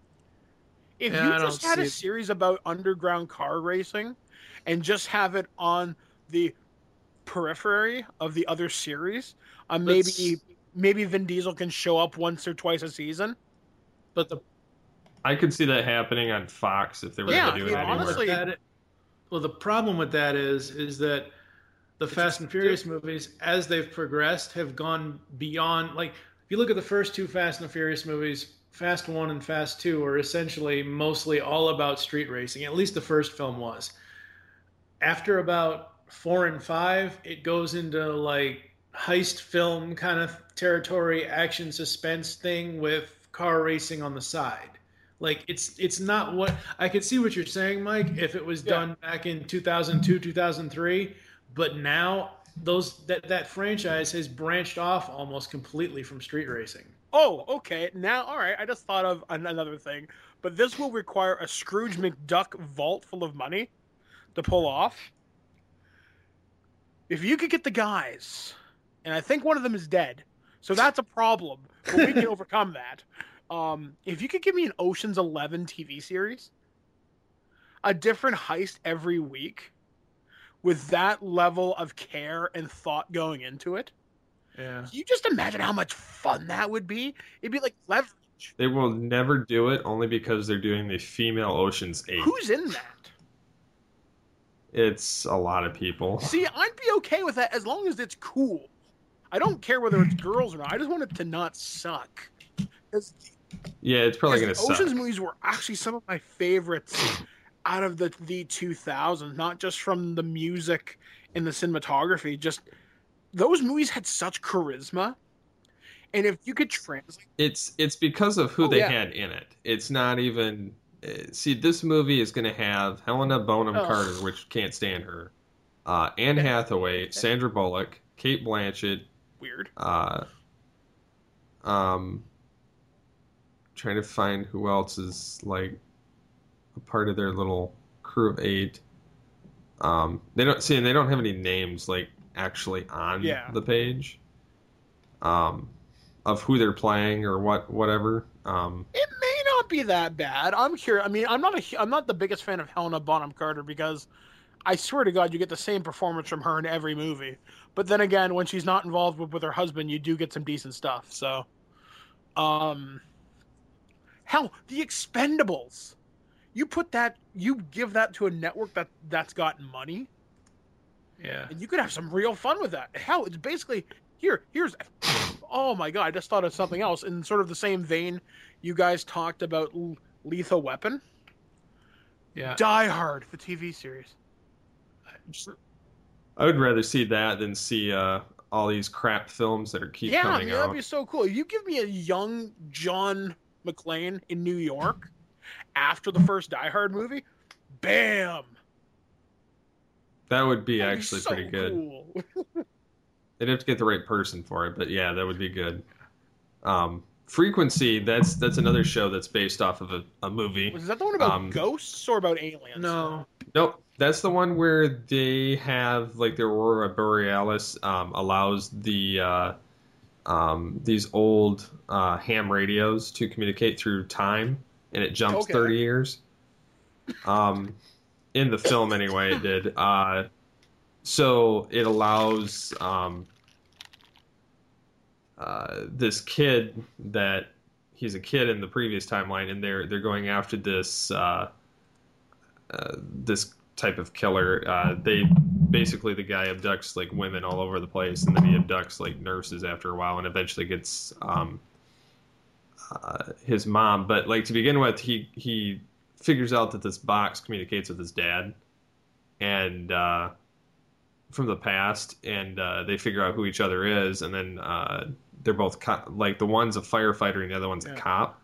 If Yeah, you I just don't had a see- series about underground car racing and just have it on the periphery of the other series, uh, maybe Let's- maybe Vin Diesel can show up once or twice a season. But the I could see that happening on Fox if they were Yeah, to do it yeah, anymore. honestly- That- well, the problem with that is is that the Fast and Furious movies, as they've progressed, have gone beyond. Like, if you look at the first two Fast and the Furious movies, Fast One and Fast Two are essentially mostly all about street racing. At least the first film was. After about four and five, it goes into like heist film kind of territory, action suspense thing with car racing on the side. Like it's it's not what I could see what you're saying, Mike, if it was Yeah. done back in two thousand two, two thousand three, but now those that that franchise has branched off almost completely from street racing. Oh, okay. Now, all right. I just thought of an- another thing, but this will require a Scrooge McDuck vault full of money to pull off. If you could get the guys, and I think one of them is dead, so that's a problem, but we can overcome that. Um, if you could give me an Ocean's Eleven T V series, a different heist every week, with that level of care and thought going into it. Yeah. Can you just imagine how much fun that would be? It'd be like Leverage. They will never do it only because they're doing the female Ocean's Eight. Who's in that? It's a lot of people. See, I'd be okay with that as long as it's cool. I don't care whether it's girls or not. I just want it to not suck. Because Yeah, it's probably the going to suck. Ocean's movies were actually some of my favorites out of the, the two thousands, not just from the music and the cinematography. Just those movies had such charisma. And if you could translate... It's it's because of who Oh, they yeah. had in it. It's not even. uh, See, this movie is going to have Helena Bonham Ugh. Carter, which can't stand her, uh, Anne Hathaway, Sandra Bullock, Kate Blanchett, Weird. uh, um, trying to find who else is like a part of their little crew of eight. Um, they don't see, and they don't have any names like actually on Yeah. the page. Um, of who they're playing or what, whatever. Um, It may not be that bad. I'm curious. I mean, I'm not a, I'm not the biggest fan of Helena Bonham Carter because I swear to God, you get the same performance from her in every movie. But then again, when she's not involved with, with her husband, you do get some decent stuff. So, um, hell, The Expendables. You put that, you give that to a network that that's got money, Yeah. and you could have some real fun with that. Hell, it's basically here. Here's, oh my God, I just thought of something else in sort of the same vein. You guys talked about L- Lethal Weapon. Yeah. Die Hard, the T V series. I would rather see that than see uh, all these crap films that are keep Yeah, coming yeah, out. that'd be so cool. If you give me a young John McClane in New York after the first Die Hard movie, Bam! That would be That'd be actually so pretty good. cool. They'd have to get the right person for it, but yeah, that would be good. Um, Frequency, that's that's another show that's based off of a, a movie. Was that the one about Um, ghosts or about aliens? No. Nope, that's the one where they have like the Aurora Borealis um, allows the uh, um, these old uh, ham radios to communicate through time, and it jumps Okay. thirty years. Um, in the film, anyway, it did. Uh, so it allows um, uh, this kid that he's a kid in the previous timeline, and they're they're going after this. Uh, Uh, this type of killer. Uh, they basically the guy abducts like women all over the place, and then he abducts like nurses after a while, and eventually gets um, uh, his mom. But like to begin with, he he figures out that this box communicates with his dad, and uh, from the past, and uh, they figure out who each other is, and then uh, they're both co- like the one's a firefighter and the other one's a Yeah. cop.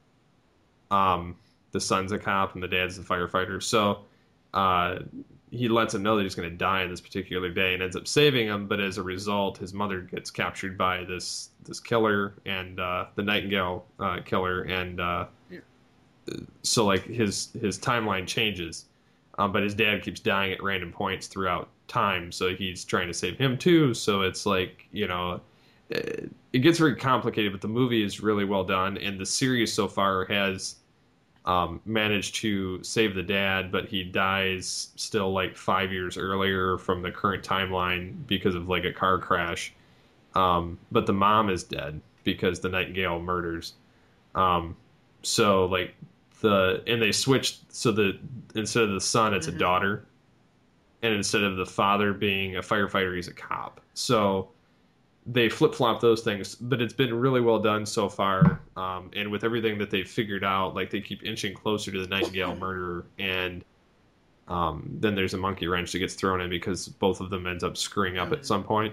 Um. The son's a cop and the dad's the firefighter. So uh, he lets him know that he's going to die this particular day and ends up saving him. But as a result, his mother gets captured by this this killer and uh, the Nightingale uh, killer. And uh, Yeah. so like his his timeline changes. Um, but his dad keeps dying at random points throughout time. So he's trying to save him too. So it's like, you know, it, it gets very complicated. But the movie is really well done. And the series so far has... Um, managed to save the dad, but he dies still like five years earlier from the current timeline because of like a car crash. Um, but the mom is dead because the Nightingale murders. Um, so like the and they switched so that instead of the son, it's Mhm. a daughter, and instead of the father being a firefighter, he's a cop. So they flip-flop those things, but it's been really well done so far. Um, and with everything that they've figured out, like they keep inching closer to the Nightingale murderer. And um, then there's a monkey wrench that gets thrown in because both of them ends up screwing up at some point.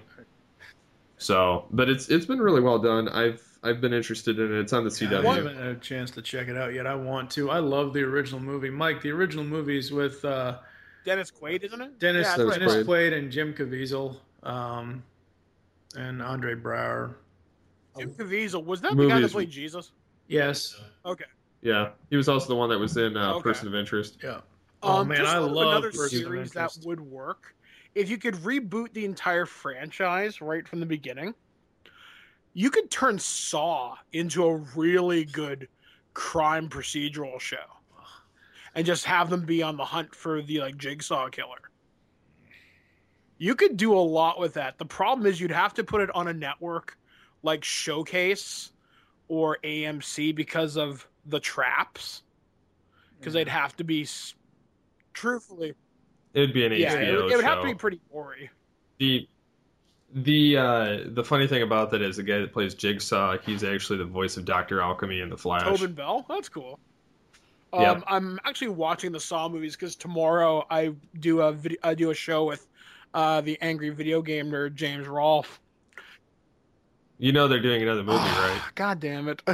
So, but it's it's been really well done. I've I've been interested in it. It's on the C I W. haven't had a chance to check it out yet. I want to. I love the original movie. Mike, the original movies with uh, Dennis Quaid, isn't it? Dennis, Yeah, Dennis Dennis Quaid. Quaid and Jim Caviezel um, and Andre Braugher. Jim Caviezel, was that the guy that Movies- played Jesus? Yes. Okay. Yeah, he was also the one that was in uh, Okay. Person of Interest. Yeah. Oh Um, man, just I thought of love another Person of series that Interest. would work. If you could reboot the entire franchise right from the beginning, you could turn Saw into a really good crime procedural show, and just have them be on the hunt for the like Jigsaw killer. You could do a lot with that. The problem is you'd have to put it on a network like Showcase or A M C because of the traps, because they'd have to be s- truthfully. It'd be an Yeah, H B it, O would- it would show. have to be pretty gory. The the uh, the funny thing about that is the guy that plays Jigsaw, he's actually the voice of Doctor Alchemy in The Flash. Tobin Bell, that's cool. Um, Yep. I'm actually watching the Saw movies because tomorrow I do a vid- I do a show with uh, the angry video game nerd James Rolfe. You know they're doing another movie, right? God damn it!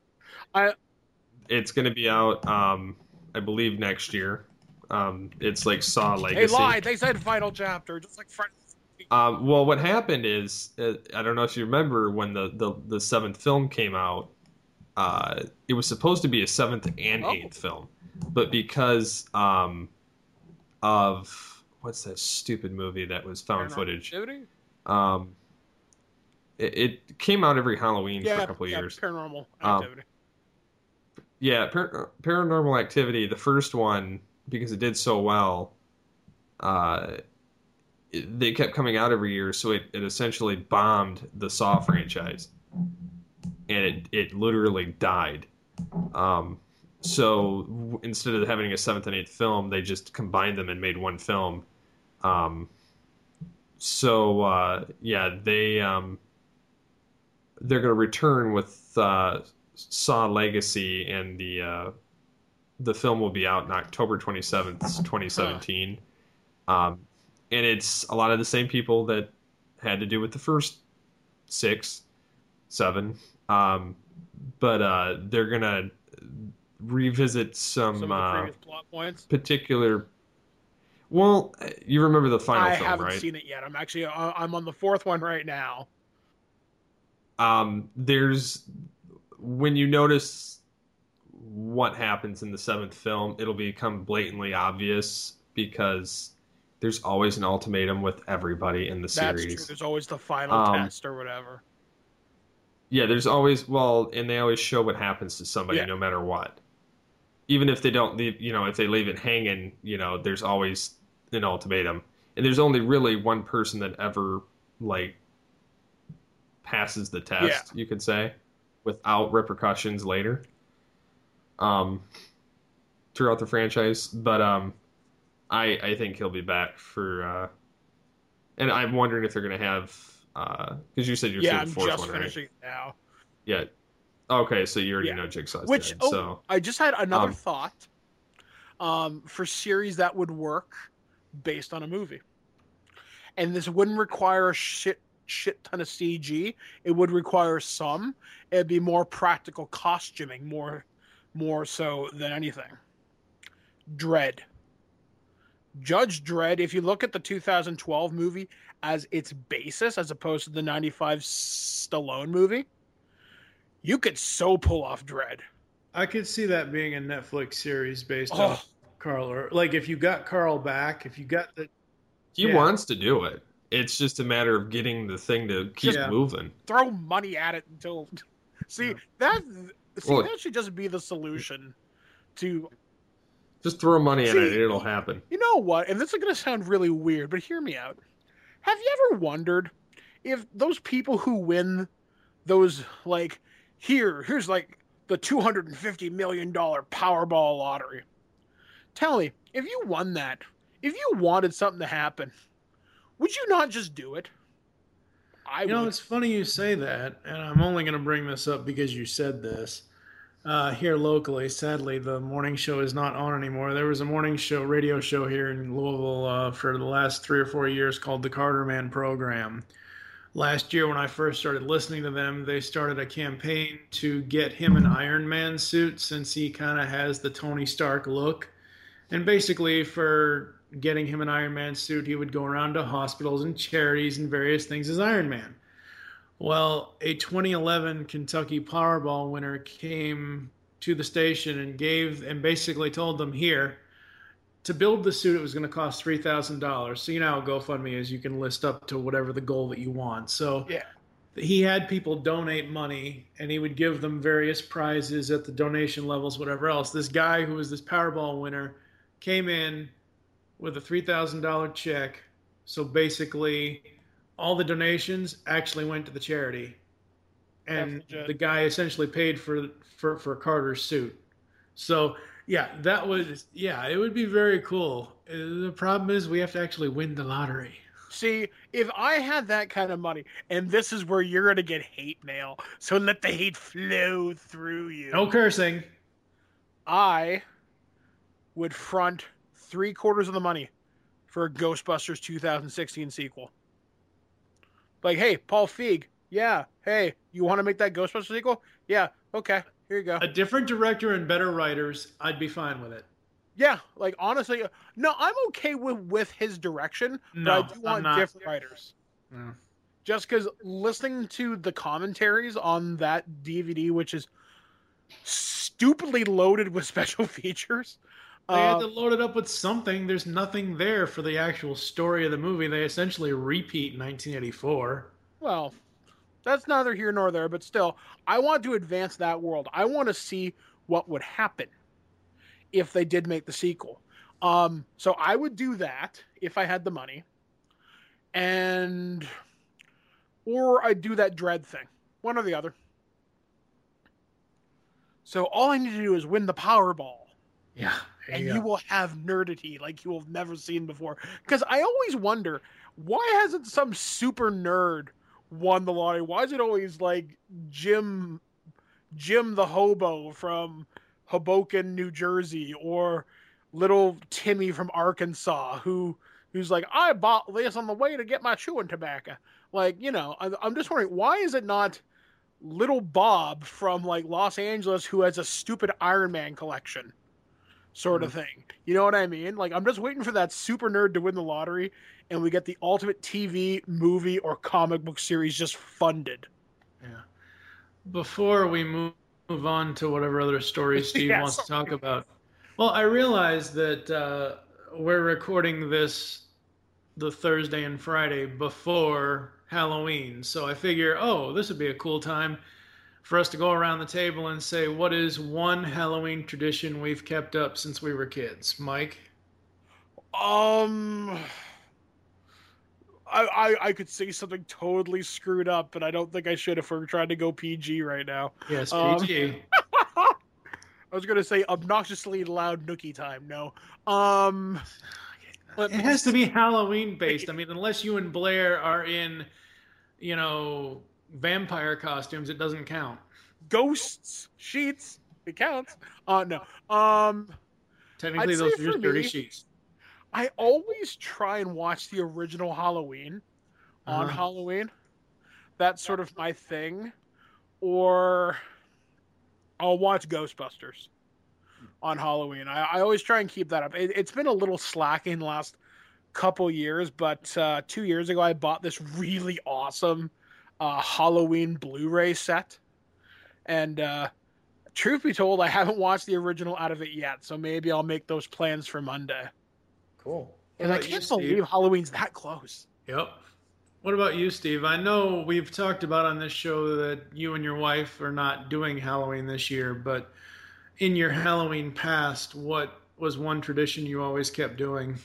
It's going to be out, um, I believe, next year. Um, it's like Saw They Legacy. lied. They said final chapter, just like Friday. Um, well, what happened is, uh, I don't know if you remember when the, the, the seventh film came out, uh, it was supposed to be a seventh and Oh. eighth film. But because um, of, what's that stupid movie that was found Paranormal footage? Activity? Um, it, it came out every Halloween Yeah, for a couple yeah, years. Paranormal Um, Activity. Yeah, par- Paranormal Activity, the first one, because it did so well, uh, it, they kept coming out every year, so it, it essentially bombed the Saw franchise. And it, it literally died. Um, so w- instead of having a seventh and eighth film, they just combined them and made one film. Um, so, uh, yeah, they, um, they're going to return with uh, Saw Legacy, and the uh, the film will be out on October twenty-seventh, twenty seventeen. Um, and it's a lot of the same people that had to do with the first six, seven. Um, but uh, they're going to revisit some, Some of the uh, previous plot points. particular. Well, you remember the final I film, haven't right? seen it yet. I'm actually uh, I'm on the fourth one right now. Um, there's when you notice what happens in the seventh film, it'll become blatantly obvious because there's always an ultimatum with everybody in the That's series. true. There's always the final Um, test or whatever. Yeah, there's always, well, and they always show what happens to somebody Yeah. no matter what. Even if they don't leave, you know, if they leave it hanging, you know, there's always an ultimatum. And there's only really one person that ever, like, passes the test, you could say, without repercussions later. Um, throughout the franchise. But um, I I think he'll be back for, uh, and I'm wondering if they're going to have, because uh, you said you're Yeah, seeing the I'm fourth just one, right? finishing it now. Yeah. Okay, so you already Yeah. know Jigsaw's Which dead, oh, so I just had another Um, thought um, for series that would work based on a movie, and this wouldn't require a shit shit ton of C G. It would require some. It'd be more practical costuming, more more so than anything. Dredd. Judge Dredd, if you look at the two thousand twelve movie as its basis, as opposed to the ninety-five Stallone movie, you could so pull off Dredd. I could see that being a Netflix series based Oh. off Carl. Or, like, if you got Carl back, if you got the. he Yeah. wants to do it. It's just a matter of getting the thing to keep Yeah. moving. Throw money at it until. See Yeah. that. See Well- that should just be the solution to. Just throw money at See, it, it'll happen. You know what? And this is going to sound really weird, but hear me out. Have you ever wondered if those people who win those, like, here, here's like the two hundred fifty million dollars Powerball lottery. Tell me, if you won that, if you wanted something to happen, would you not just do it? I You know, would. it's funny you say that, and I'm only going to bring this up because you said this. Uh, here locally, sadly, the morning show is not on anymore. There was a morning show, radio show here in Louisville uh, for the last three or four years called the Carter Man Program. Last year, when I first started listening to them, they started a campaign to get him an Iron Man suit since he kind of has the Tony Stark look. And basically, for getting him an Iron Man suit, he would go around to hospitals and charities and various things as Iron Man. Well, a twenty eleven Kentucky Powerball winner came to the station and gave and basically told them, here, to build the suit, it was going to cost three thousand dollars. So you know how GoFundMe is. You can list up to whatever the goal that you want. So Yeah. he had people donate money, and he would give them various prizes at the donation levels, whatever else. This guy who was this Powerball winner came in with a three thousand dollars check. So basically, all the donations actually went to the charity, and That's legit. the guy essentially paid for for for Carter's suit. So yeah, that was yeah, it would be very cool. Uh, The problem is we have to actually win the lottery. See, if I had that kind of money, and this is where you're going to get hate mail, so let the hate flow through you. No cursing. I would front three quarters of the money for a Ghostbusters two thousand sixteen sequel. Like, hey, Paul Feig, yeah, hey, you want to make that Ghostbusters sequel? Yeah, okay, here you go. A different director and better writers, I'd be fine with it. Yeah, like, honestly, no, I'm okay with, with his direction, No, but I do I'm want not. different writers. No. Just because listening to the commentaries on that D V D, which is stupidly loaded with special features, They had uh, to load it up with something. There's nothing there for the actual story of the movie. They essentially repeat nineteen eighty-four. well, that's neither here nor there, but still, I want to advance that world. I want to see what would happen if they did make the sequel. Um, so I would do that if I had the money. And, or I'd do that Dread thing. One or the other. So all I need to do is win the Powerball. Yeah. there And you you go. will have nerdity like you have never seen before. Because I always wonder, why hasn't some super nerd won the lottery? Why is it always like Jim, Jim the hobo from Hoboken, New Jersey, or little Timmy from Arkansas, who who's like, I bought this on the way to get my chewing tobacco. Like, you know, I, I'm just wondering, why is it not little Bob from like Los Angeles who has a stupid Iron Man collection, sort of thing. You know what I mean? Like, I'm just waiting for that super nerd to win the lottery, and we get the ultimate T V, movie, or comic book series just funded. Yeah. Before we move move on to whatever other stories Steve Yeah, wants to sorry. talk about, well, I realize that uh, we're recording this the Thursday and Friday before Halloween, so I figure, oh, this would be a cool time for us to go around the table and say, what is one Halloween tradition we've kept up since we were kids? Mike? Um, I, I I could say something totally screwed up, but I don't think I should if we're trying to go P G right now. Yes, Um, P G. I was gonna say obnoxiously loud nookie time. No. Um, It has to be Halloween based. I mean, unless you and Blair are in, you know, vampire costumes, it doesn't count. ghosts, sheets, it counts. Uh, no. Um, Technically, I'd those say are just for dirty me- sheets. I always try and watch the original Halloween on Uh-huh. Halloween. That's sort of my thing. Or I'll watch Ghostbusters on Halloween. I, I always try and keep that up. It, it's been a little slacking the last couple years, but uh, two years ago I bought this really awesome uh, Halloween Blu-ray set. And uh, truth be told, I haven't watched the original out of it yet, so maybe I'll make those plans for Monday. Cool. Because I can't believe Halloween's that close. Yep. What about you, Steve? I know we've talked about on this show that you and your wife are not doing Halloween this year, but in your Halloween past, what was one tradition you always kept doing?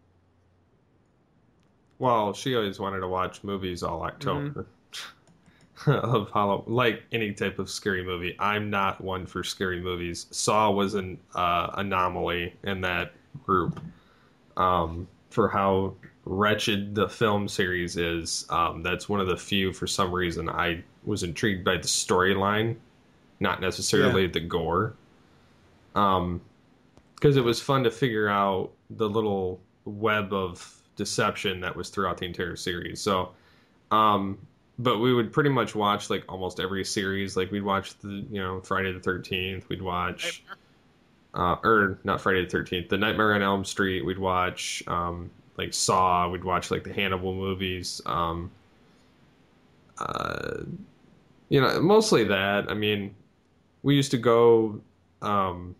Well, she always wanted to watch movies all October. of Halloween, like any type of scary movie. I'm not one for scary movies. Saw was an uh, anomaly in that group. Um, for how wretched the film series is, um, that's one of the few, for some reason, I was intrigued by the storyline, not necessarily Yeah. the gore. Um, because it was fun to figure out the little web of deception that was throughout the entire series. So, um, but we would pretty much watch like almost every series. Like we'd watch the, you know, Friday the thirteenth. We'd watch, uh, or not Friday the thirteenth, the Nightmare on Elm Street. We'd watch, um, like Saw. We'd watch like the Hannibal movies. Um, uh, you know, mostly that. I mean, we used to go, um,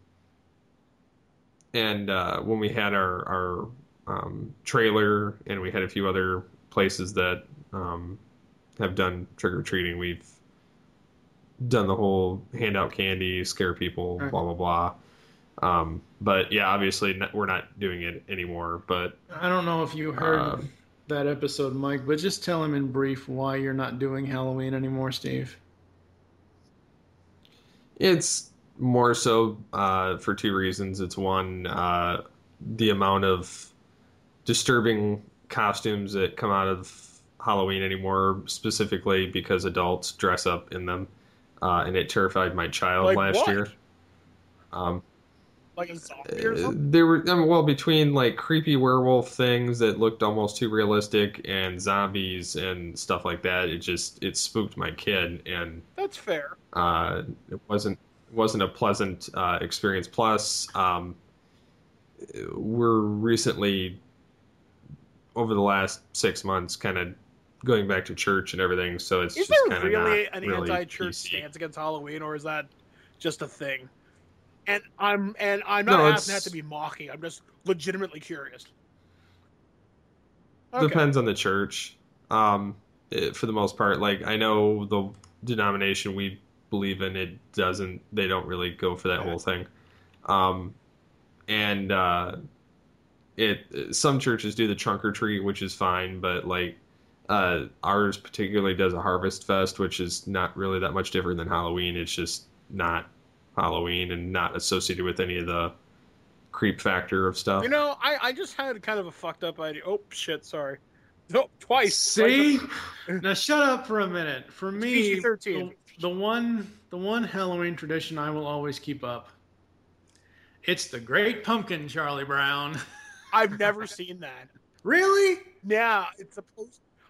and uh, when we had our our um, trailer, and we had a few other places that um, have done trick or treating, we've done the whole hand out candy, scare people, Right. blah blah blah. Um, but yeah, obviously not, we're not doing it anymore. But I don't know if you heard Uh, that episode, Mike, but just tell him in brief why you're not doing Halloween anymore, Steve. it's more so uh, for two reasons. It's one, uh, the amount of disturbing costumes that come out of Halloween anymore, specifically because adults dress up in them, uh, and it terrified my child Like last what? year. Um, Like a zombie or uh, something? there were I mean, well between like creepy werewolf things that looked almost too realistic and zombies and stuff like that. It just it spooked my kid, and That's fair. uh, it wasn't wasn't a pleasant uh, experience. Plus, um, we're recently over the last six months kind of going back to church and everything, so it's Is just there kind of really not an really anti-church P C. stance against Halloween, or is that just a thing? And I'm and I'm not No, asking that it's- to be mocking. I'm just legitimately curious. Okay. Depends on the church, um, it, for the most part. Like I know the denomination we believe in, it doesn't. They don't really go for that whole thing, um, and uh, it. Some churches do the trunk or treat, which is fine, but like uh, ours particularly does a harvest fest, which is not really that much different than Halloween. It's just not Halloween and not associated with any of the creep factor of stuff. You know, I, I just had kind of a fucked up idea. Oh shit, sorry. No, twice. See? Now shut up for a minute. For me, P G thirteen. the, the one the one Halloween tradition I will always keep up. It's the Great Pumpkin, Charlie Brown. I've never seen that. Really? Yeah, it's supposed.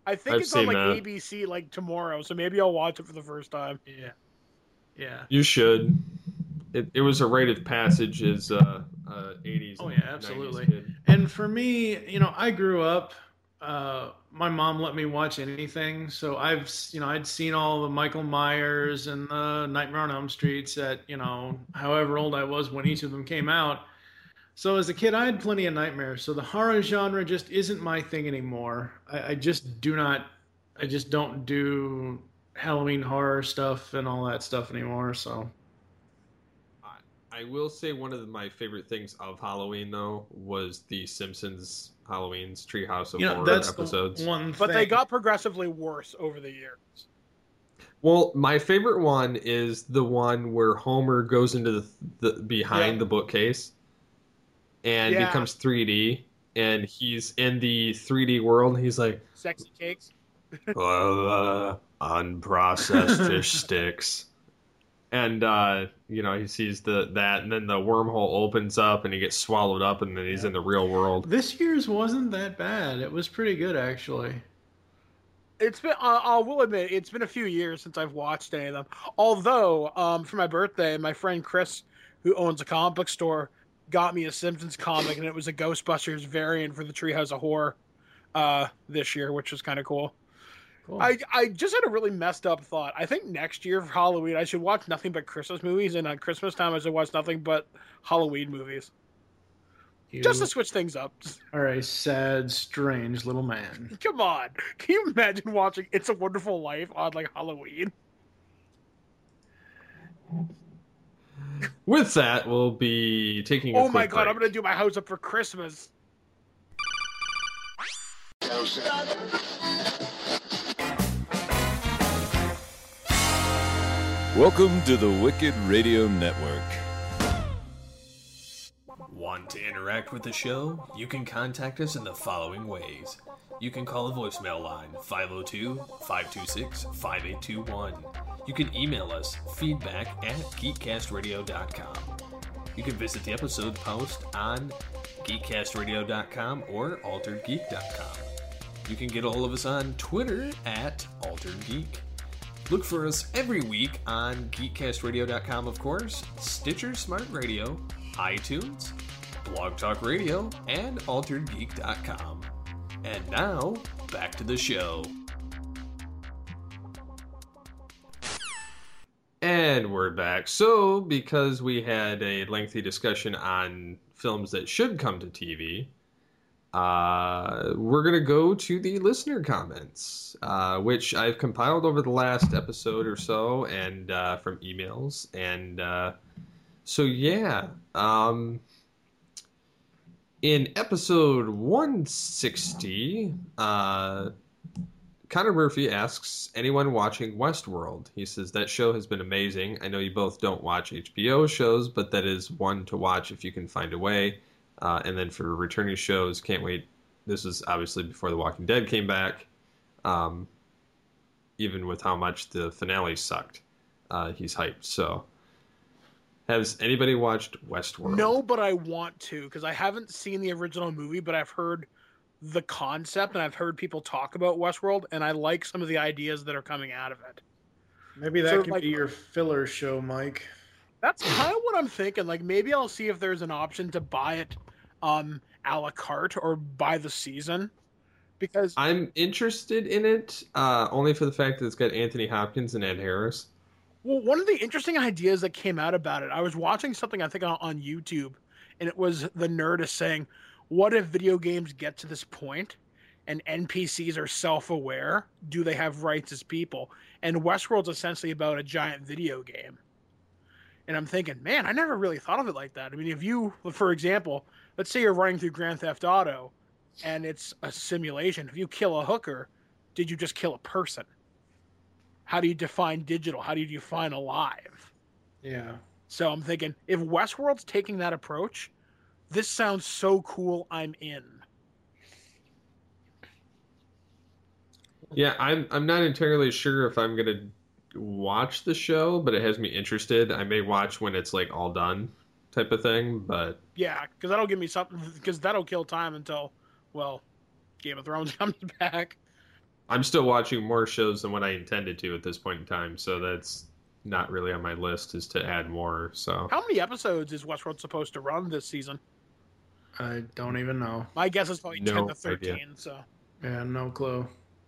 I think I've it's on seen like that. A B C like tomorrow, so maybe I'll watch it for the first time. Yeah. Yeah. You should. It it was a rite of passage as uh, uh, eighties. Oh, and yeah, nineties absolutely. kid. And for me, you know, I grew up. Uh, my mom let me watch anything, so I've, s- you know, I'd seen all the Michael Myers and the Nightmare on Elm Streets at, you know, however old I was when each of them came out. So as a kid, I had plenty of nightmares. So the horror genre just isn't my thing anymore. I, I just do not. I just don't do Halloween horror stuff and all that stuff anymore. So I, I will say one of my favorite things of Halloween though was the Simpsons Halloween's Treehouse of you know Horror that's episodes. the one. But thing. they got progressively worse over the years. Well, my favorite one is the one where Homer goes into the, the behind Yeah. the bookcase and Yeah. becomes three D, and he's in the three D world. And he's like, Sexy cakes. uh, unprocessed fish sticks. And uh, you know, he sees the that, and then the wormhole opens up, and he gets swallowed up, and then he's in the real world. This year's wasn't that bad. It was pretty good actually. It's been. Uh, I will admit, it's been a few years since I've watched any of them. Although, um, for my birthday, my friend Chris, who owns a comic book store, got me a Simpsons comic, and it was a Ghostbusters variant for the Treehouse of Horror uh, this year, which was kind of cool. Cool. I, I just had a really messed up thought. I think next year for Halloween, I should watch nothing but Christmas movies, and at Christmas time, I should watch nothing but Halloween movies. You Just to switch things up. are a sad, strange little man. Come on. Can you imagine watching It's a Wonderful Life on, like, Halloween? With that, we'll be taking a Oh my quick god, I'm break. going to do my house up for Christmas. Welcome to the Wicked Radio Network. Want to interact with the show? You can contact us in the following ways. You can call the voicemail line five oh two, five two six, five eight two one. You can email us feedback at geekcast radio dot com. You can visit the episode post on geekcast radio dot com or altered geek dot com. You can get a hold of us on Twitter at alteredgeek. Look for us every week on geekcast radio dot com, of course, Stitcher Smart Radio, iTunes, Blog Talk Radio, and altered geek dot com. And now, back to the show. And we're back. So, because we had a lengthy discussion on films that should come to T V, uh, we're going to go to the listener comments, uh, which I've compiled over the last episode or so, and uh, from emails. And uh, so, yeah. Um, in episode one sixty, uh, Connor Murphy asks, anyone watching Westworld? He says, that show has been amazing. I know you both don't watch H B O shows, but that is one to watch if you can find a way. Uh, and then for returning shows, can't wait. This was obviously before The Walking Dead came back. Um, even with how much the finale sucked, uh, he's hyped. So, has anybody watched Westworld? No, but I want to, because I haven't seen the original movie, but I've heard the concept, and I've heard people talk about Westworld, and I like some of the ideas that are coming out of it. Maybe that Sort of could like- be your filler show, Mike. That's kind of what I'm thinking. Like, maybe I'll see if there's an option to buy it um, a la carte or buy the season. Because, I'm interested in it, uh, only for the fact that it's got Anthony Hopkins and Ed Harris. well, one of the interesting ideas that came out about it, I was watching something, I think, on, on YouTube, and it was the Nerdist saying, what if video games get to this point and N P Cs are self-aware? Do they have rights as people? And Westworld's essentially about a giant video game. And I'm thinking, man, I never really thought of it like that. I mean, if you, for example, let's say you're running through Grand Theft Auto and it's a simulation. If you kill a hooker, did you just kill a person? How do you define digital? How do you define alive? Yeah. So I'm thinking, if Westworld's taking that approach, this sounds so cool, I'm in. Yeah, I'm I'm not entirely sure if I'm gonna watch the show, but it has me interested. I may watch when it's like all done, type of thing. But Yeah, because that'll give me something, because that'll kill time until, well, Game of Thrones comes back. I'm still watching more shows than what I intended to at this point in time, so that's not really on my list is to add more. So How many episodes is Westworld supposed to run this season? I don't even know. My guess is probably No ten to thirteen. idea. So Yeah, no clue.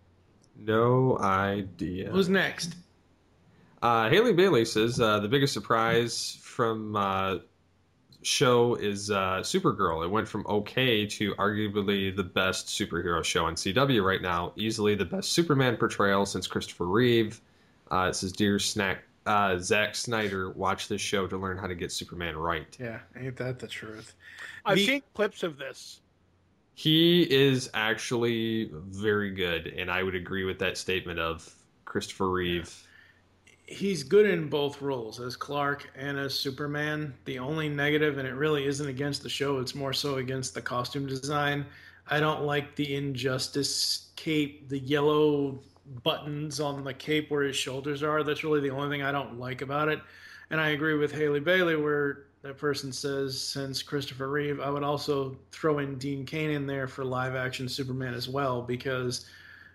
no idea. Who's next? Uh, Haley Bailey says uh, the biggest surprise from uh, show is uh, Supergirl. It went from okay to arguably the best superhero show on C W right now. Easily the best Superman portrayal since Christopher Reeve. Uh, it says, dear snack, uh, Zack Snyder, watch this show to learn how to get Superman right. Yeah, ain't that the truth? I've The- seen clips of this. He is actually very good, and I would agree with that statement of Christopher Reeve. He's good in both roles, as Clark and as Superman. The only negative, and it really isn't against the show, it's more so against the costume design. I don't like the Injustice cape, the yellow buttons on the cape where his shoulders are. That's really the only thing I don't like about it. And I agree with Haley Bailey where that person says, since Christopher Reeve, I would also throw in Dean Cain in there for live action Superman as well, because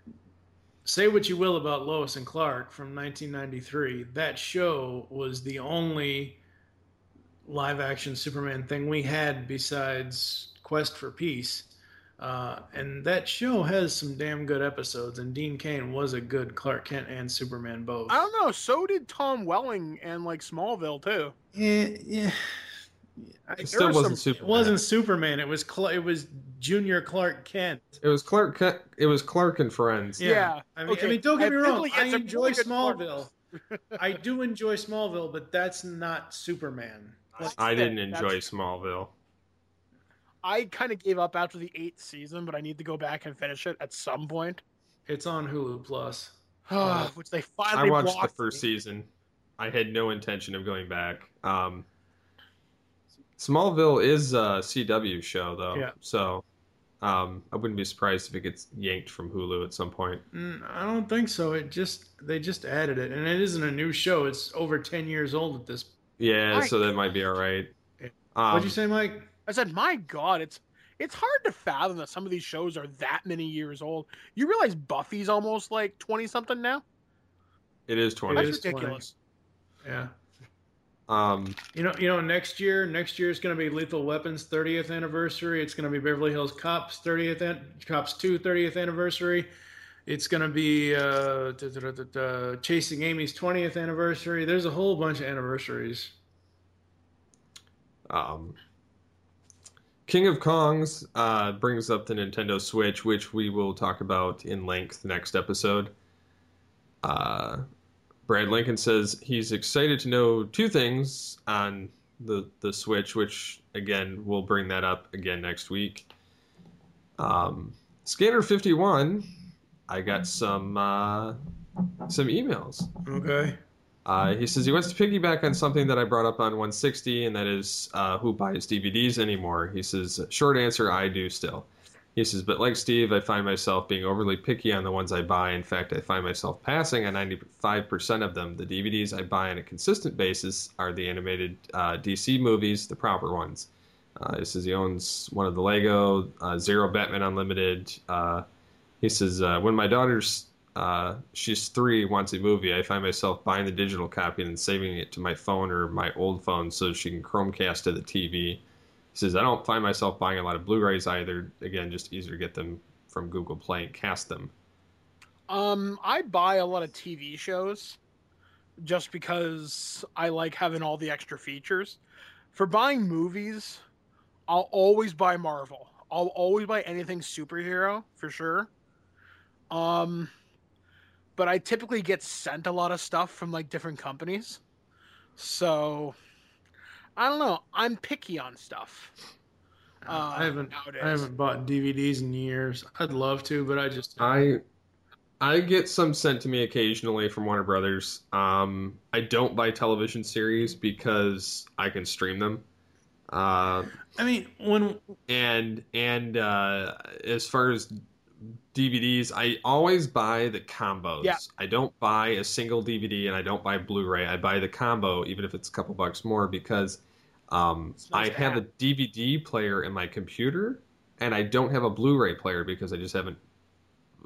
say what you will about Lois and Clark from nineteen ninety-three, that show was the only live action Superman thing we had besides Quest for Peace. Uh, and that show has some damn good episodes, and Dean Cain was a good Clark Kent and Superman both. I don't know. So did Tom Welling and like Smallville too. Yeah, yeah. Like, It there still were wasn't some- It Superman. wasn't Superman. It was Cl- it was Junior Clark Kent. It was Clark. Kent- It was Clark and Friends. Yeah. I mean, Okay. I mean, don't get me wrong. Admittedly, I it's a enjoy really good Smallville. I do enjoy Smallville, but that's not Superman. I didn't That's- enjoy Smallville. I kind of gave up after the eighth season, but I need to go back and finish it at some point. It's on Hulu Plus. Which they I finally watched the blocked first me. season. I had no intention of going back. Um, Smallville is a C W show, though. Yeah. So um, I wouldn't be surprised if it gets yanked from Hulu at some point. Mm, I don't think so. It just they just added it, and it isn't a new show. It's over ten years old at this. Yeah, Mike. so that might be all right. Yeah. Um, What'd you say, Mike? I said, my God, it's it's hard to fathom that some of these shows are that many years old. You realize Buffy's almost like twenty something now? It is It twenty. That's is twenty. ridiculous. Yeah. Um, You know, you know, next year, next year is going to be Lethal Weapon's thirtieth anniversary. It's going to be Beverly Hills Cops thirtieth, an- Cops two thirtieth anniversary. It's going to be uh, da- da- da- da- da, Chasing Amy's twentieth anniversary. There's a whole bunch of anniversaries. um, King of Kongs uh, brings up the Nintendo Switch, which we will talk about in length next episode. Uh, Brad Lincoln says he's excited to know two things on the the Switch, which again we'll bring that up again next week. Um, Scanner fifty-one, I got some uh, some emails. Okay. Uh, he says he wants to piggyback on something that I brought up on one sixty, and that is uh, who buys D V Ds anymore. He says, short answer, I do still. He says, but like Steve, I find myself being overly picky on the ones I buy. In fact, I find myself passing on ninety-five percent of them. The D V Ds I buy on a consistent basis are the animated uh, D C movies, the proper ones. Uh, he says he owns one of the Lego, uh, Zero Batman Unlimited. Uh, he says, uh, when my daughter's Uh, she's three, wants a movie, I find myself buying the digital copy and then saving it to my phone or my old phone so she can Chromecast to the T V. He says, I don't find myself buying a lot of Blu-rays either. Again, just easier to get them from Google Play and cast them. Um, I buy a lot of T V shows just because I like having all the extra features. For buying movies, I'll always buy Marvel. I'll always buy anything superhero for sure. Um, but I typically get sent a lot of stuff from like different companies. So I don't know. I'm picky on stuff. Uh, I haven't nowadays. I haven't bought D V Ds in years. I'd love to, but I just I I get some sent to me occasionally from Warner Brothers. Um, I don't buy television series because I can stream them. Uh, I mean, when and and uh, as far as D V Ds, I always buy the combos. Yeah. I don't buy a single D V D and I don't buy Blu-ray. I buy the combo, even if it's a couple bucks more, because um, It's nice I to have have. a D V D player in my computer and I don't have a Blu-ray player because I just haven't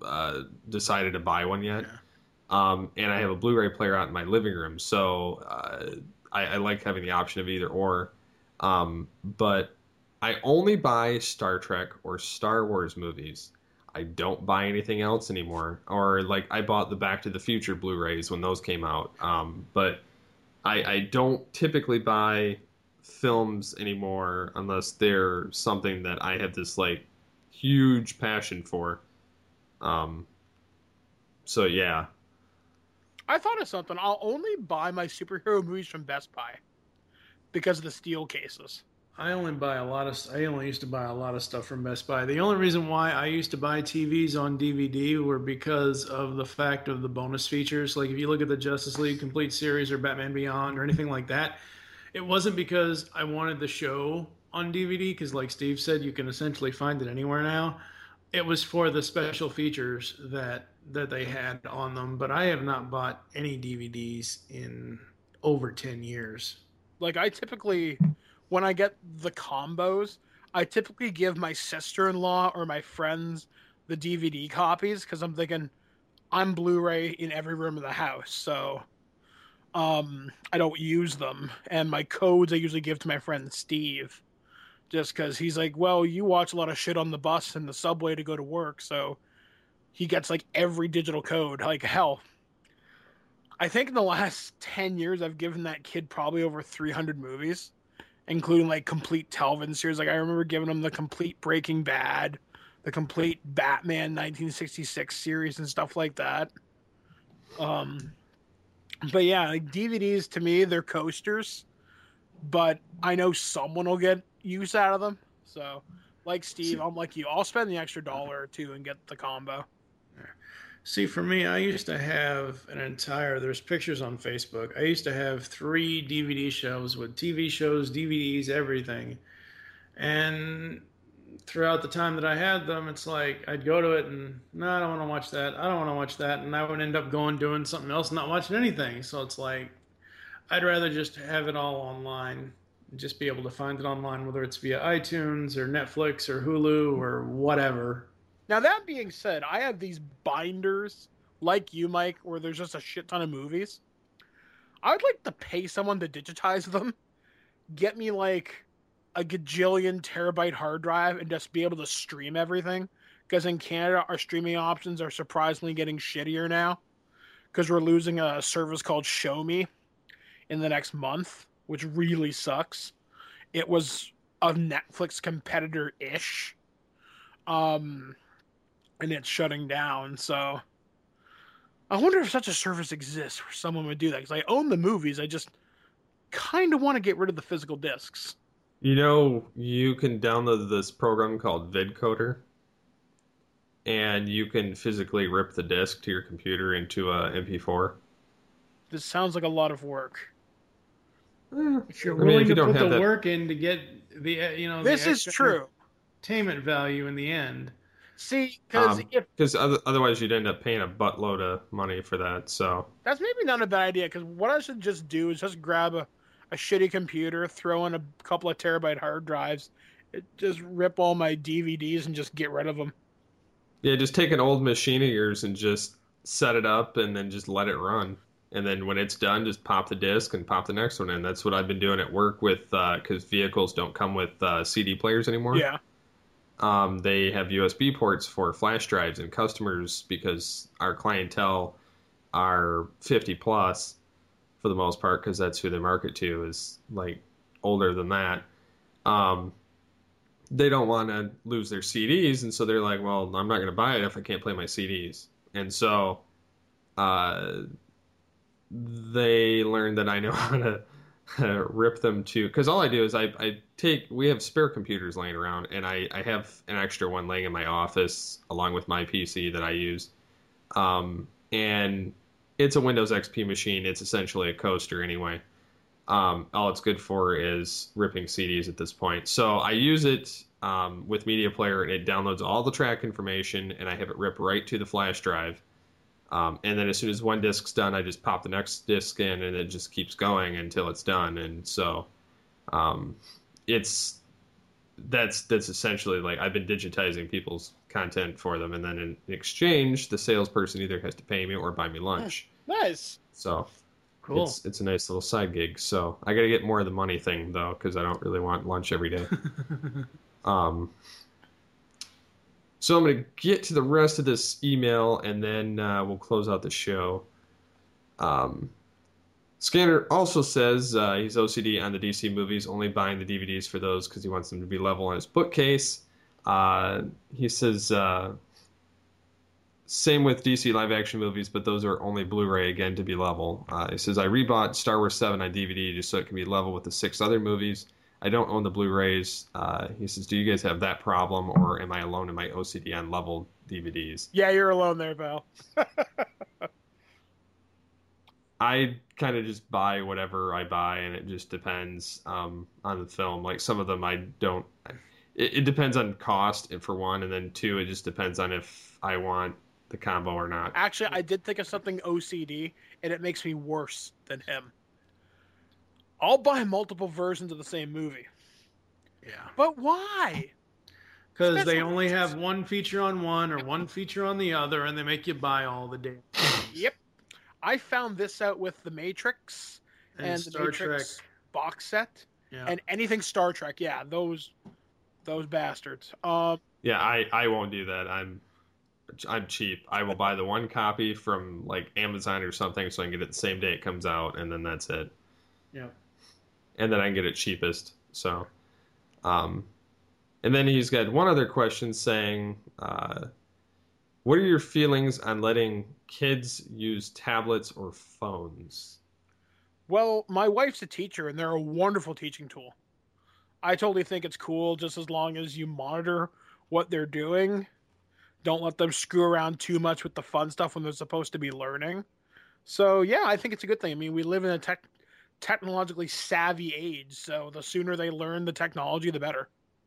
uh, decided to buy one yet. Yeah. Um, and I have a Blu-ray player out in my living room, so uh, I, I like having the option of either or. Um, but I only buy Star Trek or Star Wars movies. I don't buy anything else anymore. Or like I bought the Back to the Future Blu-rays when those came out. Um, but I, I don't typically buy films anymore unless they're something that I have this like huge passion for. Um, so yeah. I thought of something. I'll only buy my superhero movies from Best Buy because of the steel cases. I only buy a lot of. I only used to buy a lot of stuff from Best Buy. The only reason why I used to buy T Vs on D V D were because of the fact of the bonus features. Like if you look at the Justice League Complete Series or Batman Beyond or anything like that, it wasn't because I wanted the show on D V D. Because like Steve said, you can essentially find it anywhere now. It was for the special features that that they had on them. But I have not bought any D V Ds in over ten years. Like I typically. When I get the combos, I typically give my sister-in-law or my friends the D V D copies because I'm thinking I'm Blu-ray in every room of the house, so um, I don't use them. And my codes I usually give to my friend Steve just because he's like, well, you watch a lot of shit on the bus and the subway to go to work, so he gets like every digital code. Like, hell, I think in the last ten years I've given that kid probably over three hundred movies. Including like complete television series. Like I remember giving them the complete Breaking Bad, the complete Batman nineteen sixty-six series and stuff like that. Um, but yeah, like D V Ds to me, they're coasters, but I know someone will get use out of them. So like Steve, I'm like you, I'll spend the extra dollar or two and get the combo. See, for me, I used to have an entire, there's pictures on Facebook. I used to have three D V D shelves with T V shows, D V Ds, everything. And throughout the time that I had them, it's like I'd go to it and, no, I don't want to watch that. I don't want to watch that. And I would end up going doing something else, not watching anything. So it's like, I'd rather just have it all online, just be able to find it online, whether it's via iTunes or Netflix or Hulu or whatever. Now, that being said, I have these binders, like you, Mike, where there's just a shit ton of movies. I would like to pay someone to digitize them, get me, like, a gajillion terabyte hard drive, and just be able to stream everything. Because in Canada, our streaming options are surprisingly getting shittier now. Because we're losing a service called Show Me in the next month, which really sucks. It was a Netflix competitor-ish. Um... And it's shutting down, so I wonder if such a service exists where someone would do that. Because I own the movies, I just kind of want to get rid of the physical discs. You know, you can download this program called VidCoder, and you can physically rip the disc to your computer into a M P four. This sounds like a lot of work. Eh, if you're I mean, willing if you to don't put have the that... work in to get the, uh, you know, this the is true. Entertainment value in the end. See, because um, if otherwise you'd end up paying a buttload of money for that. So that's maybe not a bad idea. Because what I should just do is just grab a, a shitty computer, throw in a couple of terabyte hard drives, it, just rip all my D V Ds and just get rid of them. Yeah, just take an old machine of yours and just set it up, and then just let it run. And then when it's done, just pop the disc and pop the next one in. That's what I've been doing at work with because uh, vehicles don't come with uh, C D players anymore. Yeah. Um, they have U S B ports for flash drives, and customers, because our clientele are fifty plus for the most part, because that's who they market to, is like older than that. Um, they don't want to lose their C Ds, and so they're like, well, I'm not going to buy it if I can't play my C Ds. And so uh, they learned that I know how to Uh, rip them to, because all I do is I, I take, we have spare computers laying around, and I, I have an extra one laying in my office along with my P C that I use. Um, and it's a Windows X P machine. It's essentially a coaster anyway. Um, all it's good for is ripping C Ds at this point. So I use it um, with Media Player, and it downloads all the track information, and I have it rip right to the flash drive. Um, and then as soon as one disc's done, I just pop the next disc in, and it just keeps going until it's done. And so um, it's that's that's essentially like I've been digitizing people's content for them, and then in exchange, the salesperson either has to pay me or buy me lunch. Nice. So Cool. it's it's a nice little side gig. So I got to get more of the money thing though, because I don't really want lunch every day. um. So I'm going to get to the rest of this email, and then uh, we'll close out the show. Um. Scanner also says uh, he's O C D on the D C movies, only buying the D V Ds for those because he wants them to be level on his bookcase. Uh, he says, uh, same with D C live-action movies, but those are only Blu-ray, again, to be level. Uh, he says, I rebought Star Wars seven on D V D just so it can be level with the six other movies. I don't own the Blu-rays. Uh, he says, do you guys have that problem, or am I alone in my O C D on level D V Ds? Yeah, you're alone there, pal. I kind of just buy whatever I buy, and it just depends um, on the film. Like some of them I don't... It, it depends on cost, for one, and then two, it just depends on if I want the combo or not. Actually, I did think of something O C D, and it makes me worse than him. I'll buy multiple versions of the same movie. Yeah. But why? Because That's they what only it is. have one feature on one or one feature on the other, and they make you buy all the damn things. Yep. I found this out with The Matrix And, and, the Star Matrix Trek. box set Yeah. and anything Star Trek. Yeah, those those bastards. Um, Yeah, I, I won't do that. I'm I'm cheap. I will buy the one copy from like Amazon or something so I can get it the same day it comes out, and then that's it. yeah. And then I can get it cheapest. So, um, and then he's got one other question saying, uh, what are your feelings on letting kids use tablets or phones? well, my wife's a teacher, and they're a wonderful teaching tool. I totally think it's cool, just as long as you monitor what they're doing. Don't let them screw around too much with the fun stuff when they're supposed to be learning. So, yeah, I think it's a good thing. I mean, we live in a tech technologically savvy age, so the sooner they learn the technology, the better.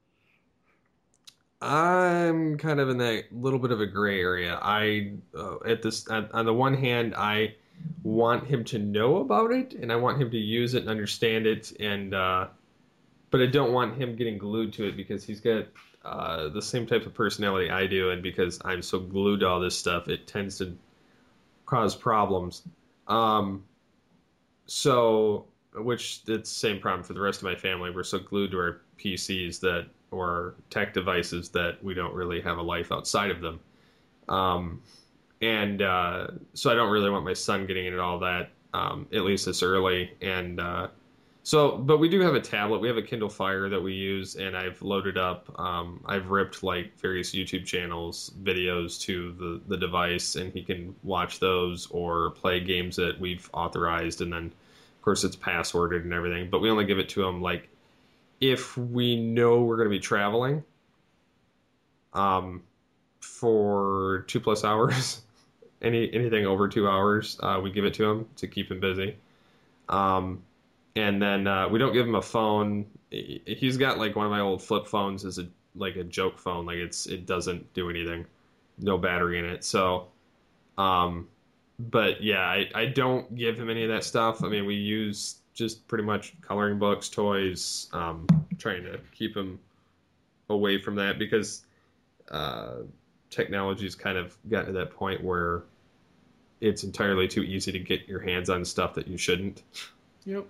I'm kind of in that little bit of a gray area. I, uh, at this, on, on the one hand, I want him to know about it, and I want him to use it and understand it, and uh, but I don't want him getting glued to it because he's got uh, the same type of personality I do, and because I'm so glued to all this stuff, it tends to cause problems. Um, so, which it's the same problem for the rest of my family. We're so glued to our P Cs that or tech devices that we don't really have a life outside of them. Um, and uh, so I don't really want my son getting into all that, um, at least this early. And uh, so, but we do have a tablet. We have a Kindle Fire that we use, and I've loaded up, um, I've ripped like various YouTube channels, videos to the, the device, and he can watch those or play games that we've authorized. And then, of course, it's passworded and everything, but we only give it to him like if we know we're going to be traveling um, for two plus hours, any anything over two hours, uh, we give it to him to keep him busy. Um, and then uh, we don't give him a phone. He's got like one of my old flip phones as a like a joke phone. Like it's it doesn't do anything, no battery in it. So, um, but yeah, I, I don't give him any of that stuff. I mean, we use just pretty much coloring books, toys, um, trying to keep him away from that because uh, technology's kind of gotten to that point where it's entirely too easy to get your hands on stuff that you shouldn't. Yep.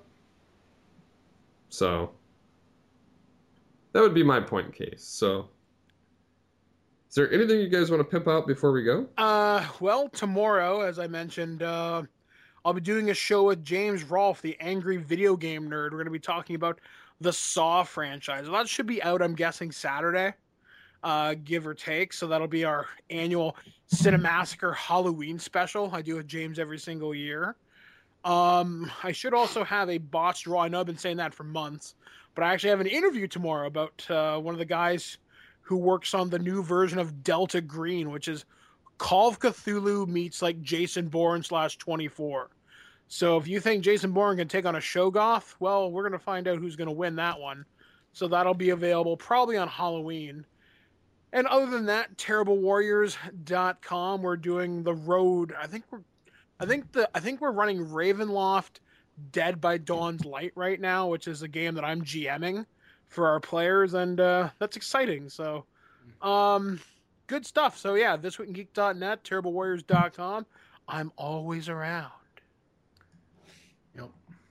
So that would be my point in case. So is there anything you guys want to pimp out before we go? Uh, well, tomorrow, as I mentioned, uh, I'll be doing a show with James Rolfe, the angry video game nerd. We're going to be talking about the Saw franchise. Well, that should be out, I'm guessing, Saturday, uh, give or take. So that'll be our annual Cinemassacre Halloween special. I do with James every single year. Um, I should also have a botched Raw. I know I've been saying that for months, but I actually have an interview tomorrow about uh, one of the guys who works on the new version of Delta Green, which is Call of Cthulhu meets like Jason Bourne slash twenty-four. So if you think Jason Bourne can take on a Shoggoth, well, we're going to find out who's going to win that one. So that'll be available probably on Halloween. And other than that, terrible warriors dot com, we're doing the road. I think we're I think the I think we're running Ravenloft Dead by Dawn's Light right now, which is a game that I'm GMing for our players, and uh, that's exciting. So um good stuff. So yeah, this week in geek dot net, terrible warriors dot com. I'm always around. Yep.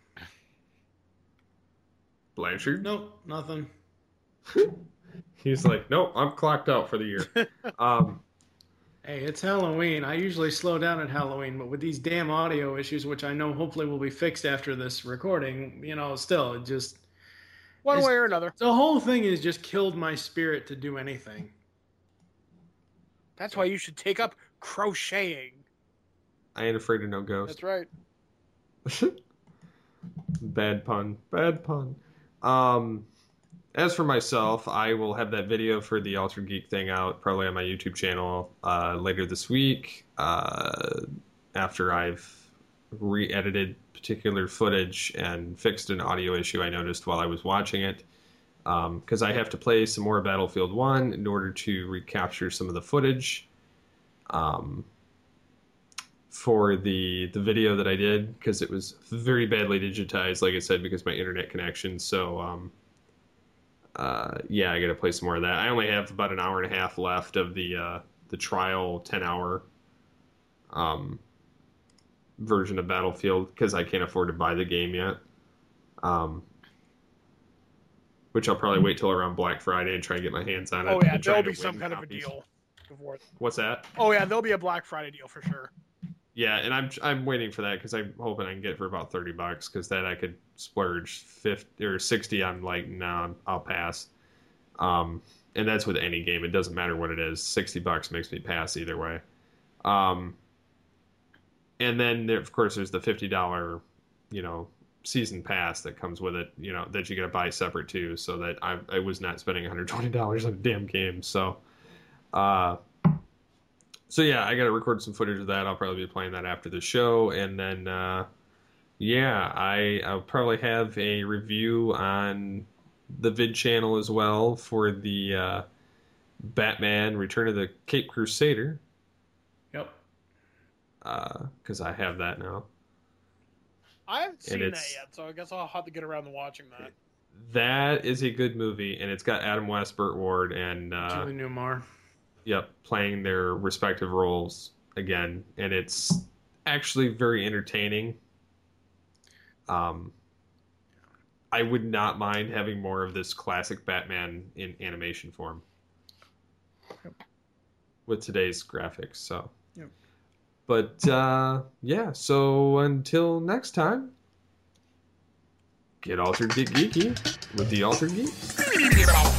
Blanchard? Nope, nothing. He's like, nope, I'm clocked out for the year. um, Hey, it's Halloween. I usually slow down at Halloween, but with these damn audio issues, which I know hopefully will be fixed after this recording, you know, still, it just... One way or another. The whole thing has just killed my spirit to do anything. That's why you should take up crocheting. I ain't afraid of no ghost. That's right. Bad pun. Bad pun. Um, as for myself, I will have that video for the Altered Geek thing out probably on my YouTube channel uh, later this week uh, after I've re-edited particular footage and fixed an audio issue I noticed while I was watching it. Because um, I have to play some more Battlefield one in order to recapture some of the footage um, for the the video that I did, because it was very badly digitized, like I said, because of my internet connection. So, um, uh, yeah, I got to play some more of that. I only have about an hour and a half left of the uh, the trial ten-hour um, version of Battlefield, because I can't afford to buy the game yet. Um, which I'll probably wait till around Black Friday and try and get my hands on it. Oh yeah, and try there'll to be some win kind of a copies. deal. Before. What's that? Oh yeah, there'll be a Black Friday deal for sure. Yeah, and I'm I'm waiting for that because I'm hoping I can get it for about thirty bucks, because that I could splurge fifty or sixty. I'm like, no, nah, I'll pass. Um, and that's with any game. It doesn't matter what it is. Sixty bucks makes me pass either way. Um, and then there, of course there's the fifty dollar, you know, season pass that comes with it, you know, that you got to buy separate too, so that I I was not spending one hundred twenty dollars on a damn game. So, uh, so yeah, I got to record some footage of that. I'll probably be playing that after the show, and then uh, yeah, I I'll probably have a review on the vid channel as well for the uh, Batman Return of the Cape Crusader. Yep. Because uh, I have that now. I haven't seen that it's- yet, so I guess I'll have to get around to watching that. That is a good movie, and it's got Adam West, Burt Ward, and uh, Julie Newmar. yep, playing their respective roles again, and it's actually very entertaining. Um, I would not mind having more of this classic Batman in animation form with today's graphics. So, Yep. but uh, yeah. So until next time, get altered, get geeky with the Altered Geeks.